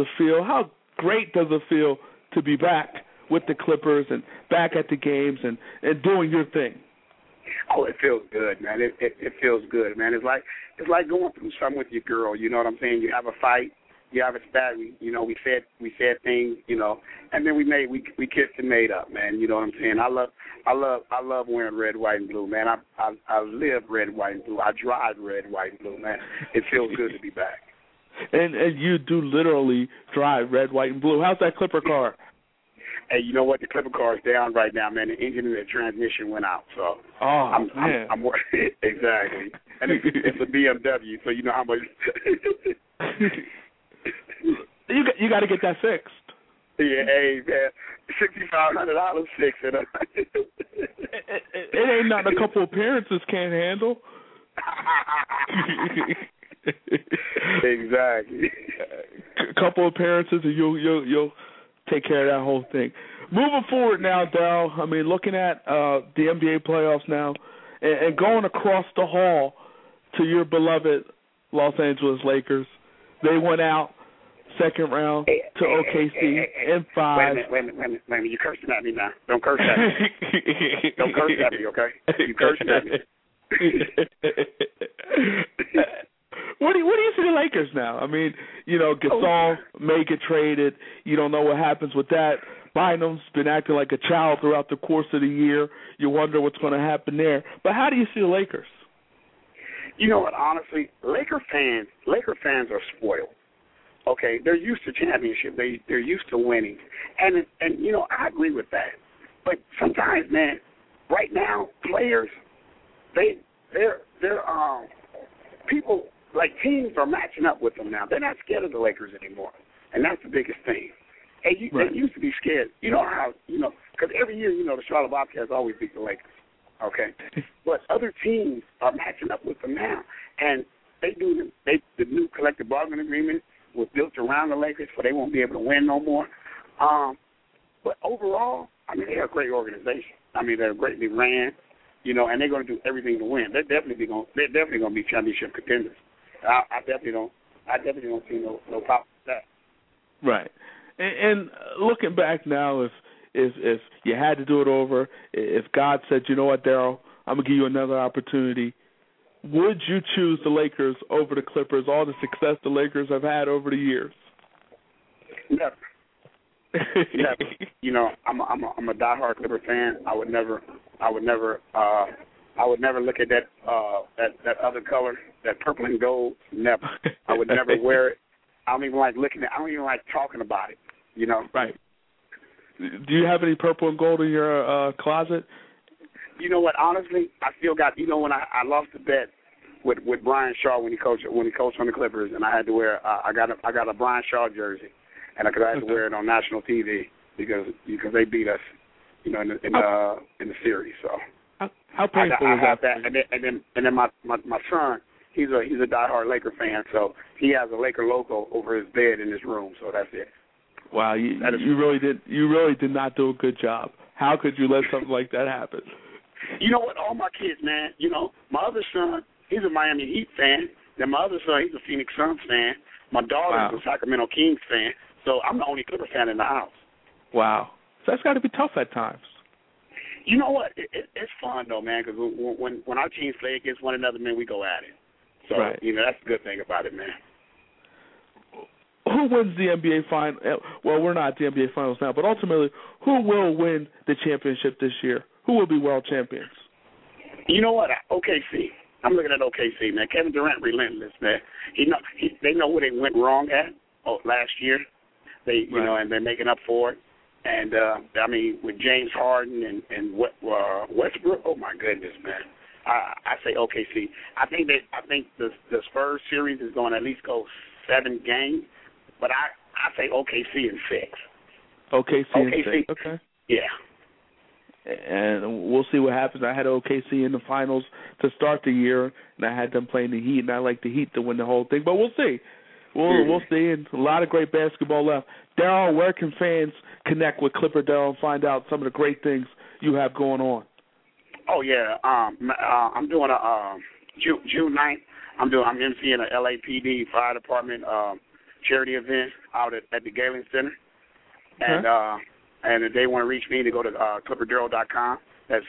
it feel to be back with the Clippers and back at the games and doing your thing?
Oh, it feels good, man. It feels good, man. It's like going through something with your girl. You know what I'm saying? You have a fight, you have a spat. You know, we said things, you know, and then we kissed and made up, man. You know what I'm saying? I love wearing red, white, and blue, man. I live red, white, and blue. I drive red, white, and blue, man. It feels good to be back.
And you do literally drive red, white, and blue. How's that Clipper car?
Hey, you know what? The Clipper car is down right now, man. The engine and the transmission went out, so I'm exactly. And it's a BMW, so you know how much.
You got to get that fixed.
Yeah, hey man, $6,500 fixing it.
It ain't nothing a couple appearances can't handle.
Exactly.
A couple appearances and you'll take care of that whole thing. Moving forward now, Darryl, I mean, looking at the NBA playoffs now and going across the hall to your beloved Los Angeles Lakers. They went out second round to OKC in 5.
Wait a minute. You're cursing at me now. Don't curse at me. Don't curse at me, okay? You cursing at me.
What do you see the Lakers now? I mean, you know, Gasol may get traded. You don't know what happens with that. Bynum's been acting like a child throughout the course of the year. You wonder what's going to happen there. But how do you see the Lakers?
You know what? Honestly, Laker fans are spoiled. Okay, they're used to championship. They're used to winning, and you know I agree with that. But sometimes, man, right now players, they're people like teams are matching up with them now. They're not scared of the Lakers anymore, and that's the biggest thing. Hey, they used to be scared. You know how because every year the Charlotte Bobcats always beat the Lakers. Okay, but other teams are matching up with them now, and the new collective bargaining agreement was built around the Lakers, so they won't be able to win no more. But overall, I mean, they're a great organization. I mean, they're greatly ran, and they're going to do everything to win. They're definitely going to be championship contenders. I definitely don't see no problem with that.
Right. And looking back now, if you had to do it over, if God said, you know what, Darryl, I'm going to give you another opportunity, would you choose the Lakers over the Clippers, all the success the Lakers have had over the years?
Never. Never. I'm a diehard Clipper fan. I would never look at that other color, that purple and gold. Never. I would never wear it. I don't even like looking at it. I don't even like talking about it.
Right. Do you have any purple and gold in your closet?
You know what? Honestly, I still got. You know, when I lost the bet with Brian Shaw when he coached on the Clippers, and I had to wear. I got a Brian Shaw jersey, and I had to wear it on national TV because they beat us, you know, in the series. So
how painful was that?
And then my son, he's a diehard Laker fan, so he has a Laker logo over his bed in his room. So that's it.
Wow, you really did not do a good job. How could you let something like that happen?
You know what? All my kids, man. You know, my other son, he's a Miami Heat fan. Then my other son, he's a Phoenix Suns fan. My daughter's a Sacramento Kings fan. So I'm the only Clipper fan in the house.
Wow, so that's got to be tough at times.
You know what? It's fun though, man. Because when our teams play against one another, man, we go at it. So you know, that's the good thing about it, man.
Who wins the NBA final? Well, we're not at the NBA finals now, but ultimately, who will win the championship this year? Who will be world champions?
You know what? OKC. I'm looking at OKC, man. Kevin Durant, relentless, man. They know where they went wrong at last year. You know, and they're making up for it. And I mean, with James Harden and Westbrook, oh my goodness, man. I say OKC. I think the Spurs series is going to at least go 7 games. But I say OKC in 6.
OKC in 6. Okay.
Yeah.
And we'll see what happens. I had OKC in the finals to start the year, and I had them playing the Heat, and I like the Heat to win the whole thing. But we'll see. We'll see. And a lot of great basketball left. Daryl, where can fans connect with Clipper Daryl and find out some of the great things you have going on?
Oh yeah. I'm doing a June 9th. I'm emceeing a LAPD Fire Department charity event out at the Galen Center. And if they want to reach me, to go to clipperdarrell.com. That's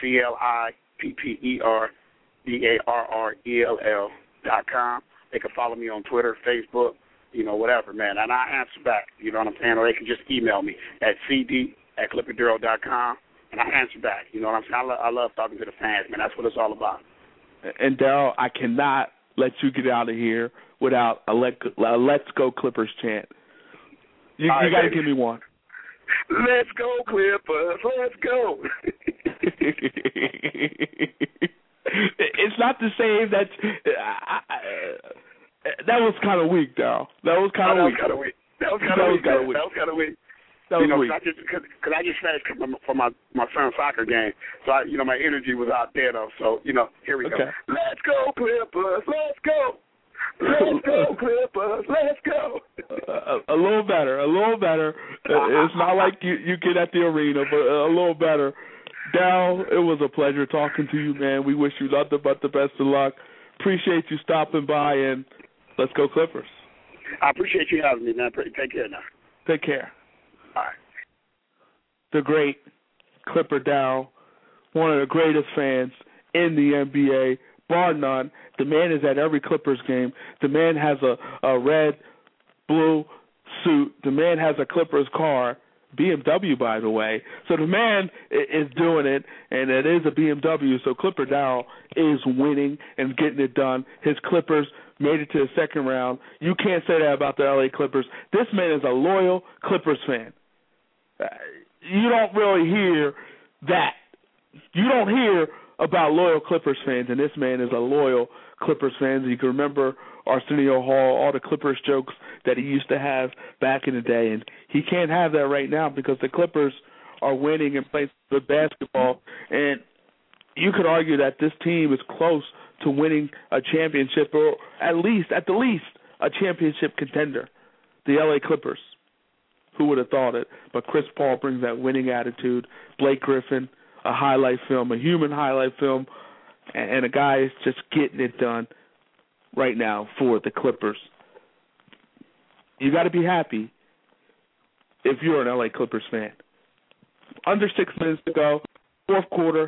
CLIPPERDARRELL.com. They can follow me on Twitter, Facebook, you know, whatever, man. And I answer back, you know what I'm saying? Or they can just email me at cd@clipperdarrell.com, and I answer back. You know what I'm saying? I love talking to the fans, man. That's what it's all about.
And, Daryl, I cannot let you get out of here without a Let's Go Clippers chant. You got to give me one.
Let's go, Clippers. Let's go.
It's not the same. That was kind of weak, Daryl. That was kind of weak.
That was kind of weak. Because I just finished for my son's soccer game. So, my energy was out there, though. So, here we go. Let's go, Clippers. Let's go. Let's go, Clippers. Let's go.
A little better. It's not like you get at the arena, but a little better. Daryl, it was a pleasure talking to you, man. We wish you nothing but the best of luck. Appreciate you stopping by, and let's go Clippers.
I appreciate you having me, man. Take care now.
Take care.
All right.
The great Clipper Daryl, one of the greatest fans in the NBA, bar none. The man is at every Clippers game. The man has a red, blue suit. The man has a Clippers car, BMW, by the way. So the man is doing it, and it is a BMW. So Clipper Daryl is winning and getting it done. His Clippers made it to the second round. You can't say that about the LA Clippers. This man is a loyal Clippers fan. You don't really hear that. You don't hear about loyal Clippers fans, and this man is a loyal Clippers fan. You can remember Arsenio Hall, all the Clippers jokes that he used to have back in the day, and he can't have that right now because the Clippers are winning and playing good basketball, and you could argue that this team is close to winning a championship, or at the least, a championship contender, the LA Clippers. Who would have thought it? But Chris Paul brings that winning attitude. Blake Griffin, a highlight film, a human highlight film, and a guy is just getting it done right now for the Clippers. You got to be happy if you're an LA Clippers fan. Under 6 minutes to go, fourth quarter,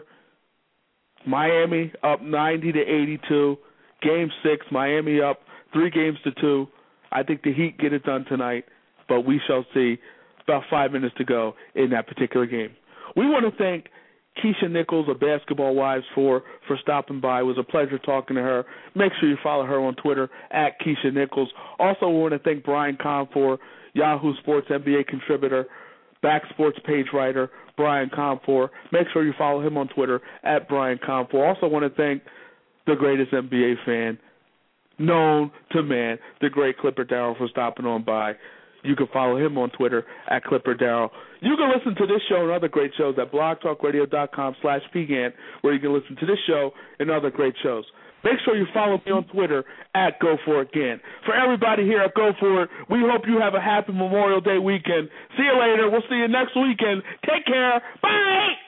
Miami up 90-82. Game 6, Miami up 3-2. I think the Heat get it done tonight, but we shall see. About 5 minutes to go in that particular game. We want to thank Keisha Nichols of Basketball Wives for stopping by. It was a pleasure talking to her. Make sure you follow her on Twitter at Keisha Nichols. Also, we want to thank Brian Kahn for Yahoo Sports NBA contributor. Back Sports page writer, Brian Comfor. Make sure you follow him on Twitter at Brian Comfor. Also want to thank the greatest NBA fan known to man, the great Clipper Darrell, for stopping on by. You can follow him on Twitter at Clipper Darrell. You can listen to this show and other great shows at blogtalkradio.com/PGAN, where you can listen to this show and other great shows. Make sure you follow me on Twitter at GoForItGan. For everybody here at Go For It, we hope you have a happy Memorial Day weekend. See you later. We'll see you next weekend. Take care. Bye.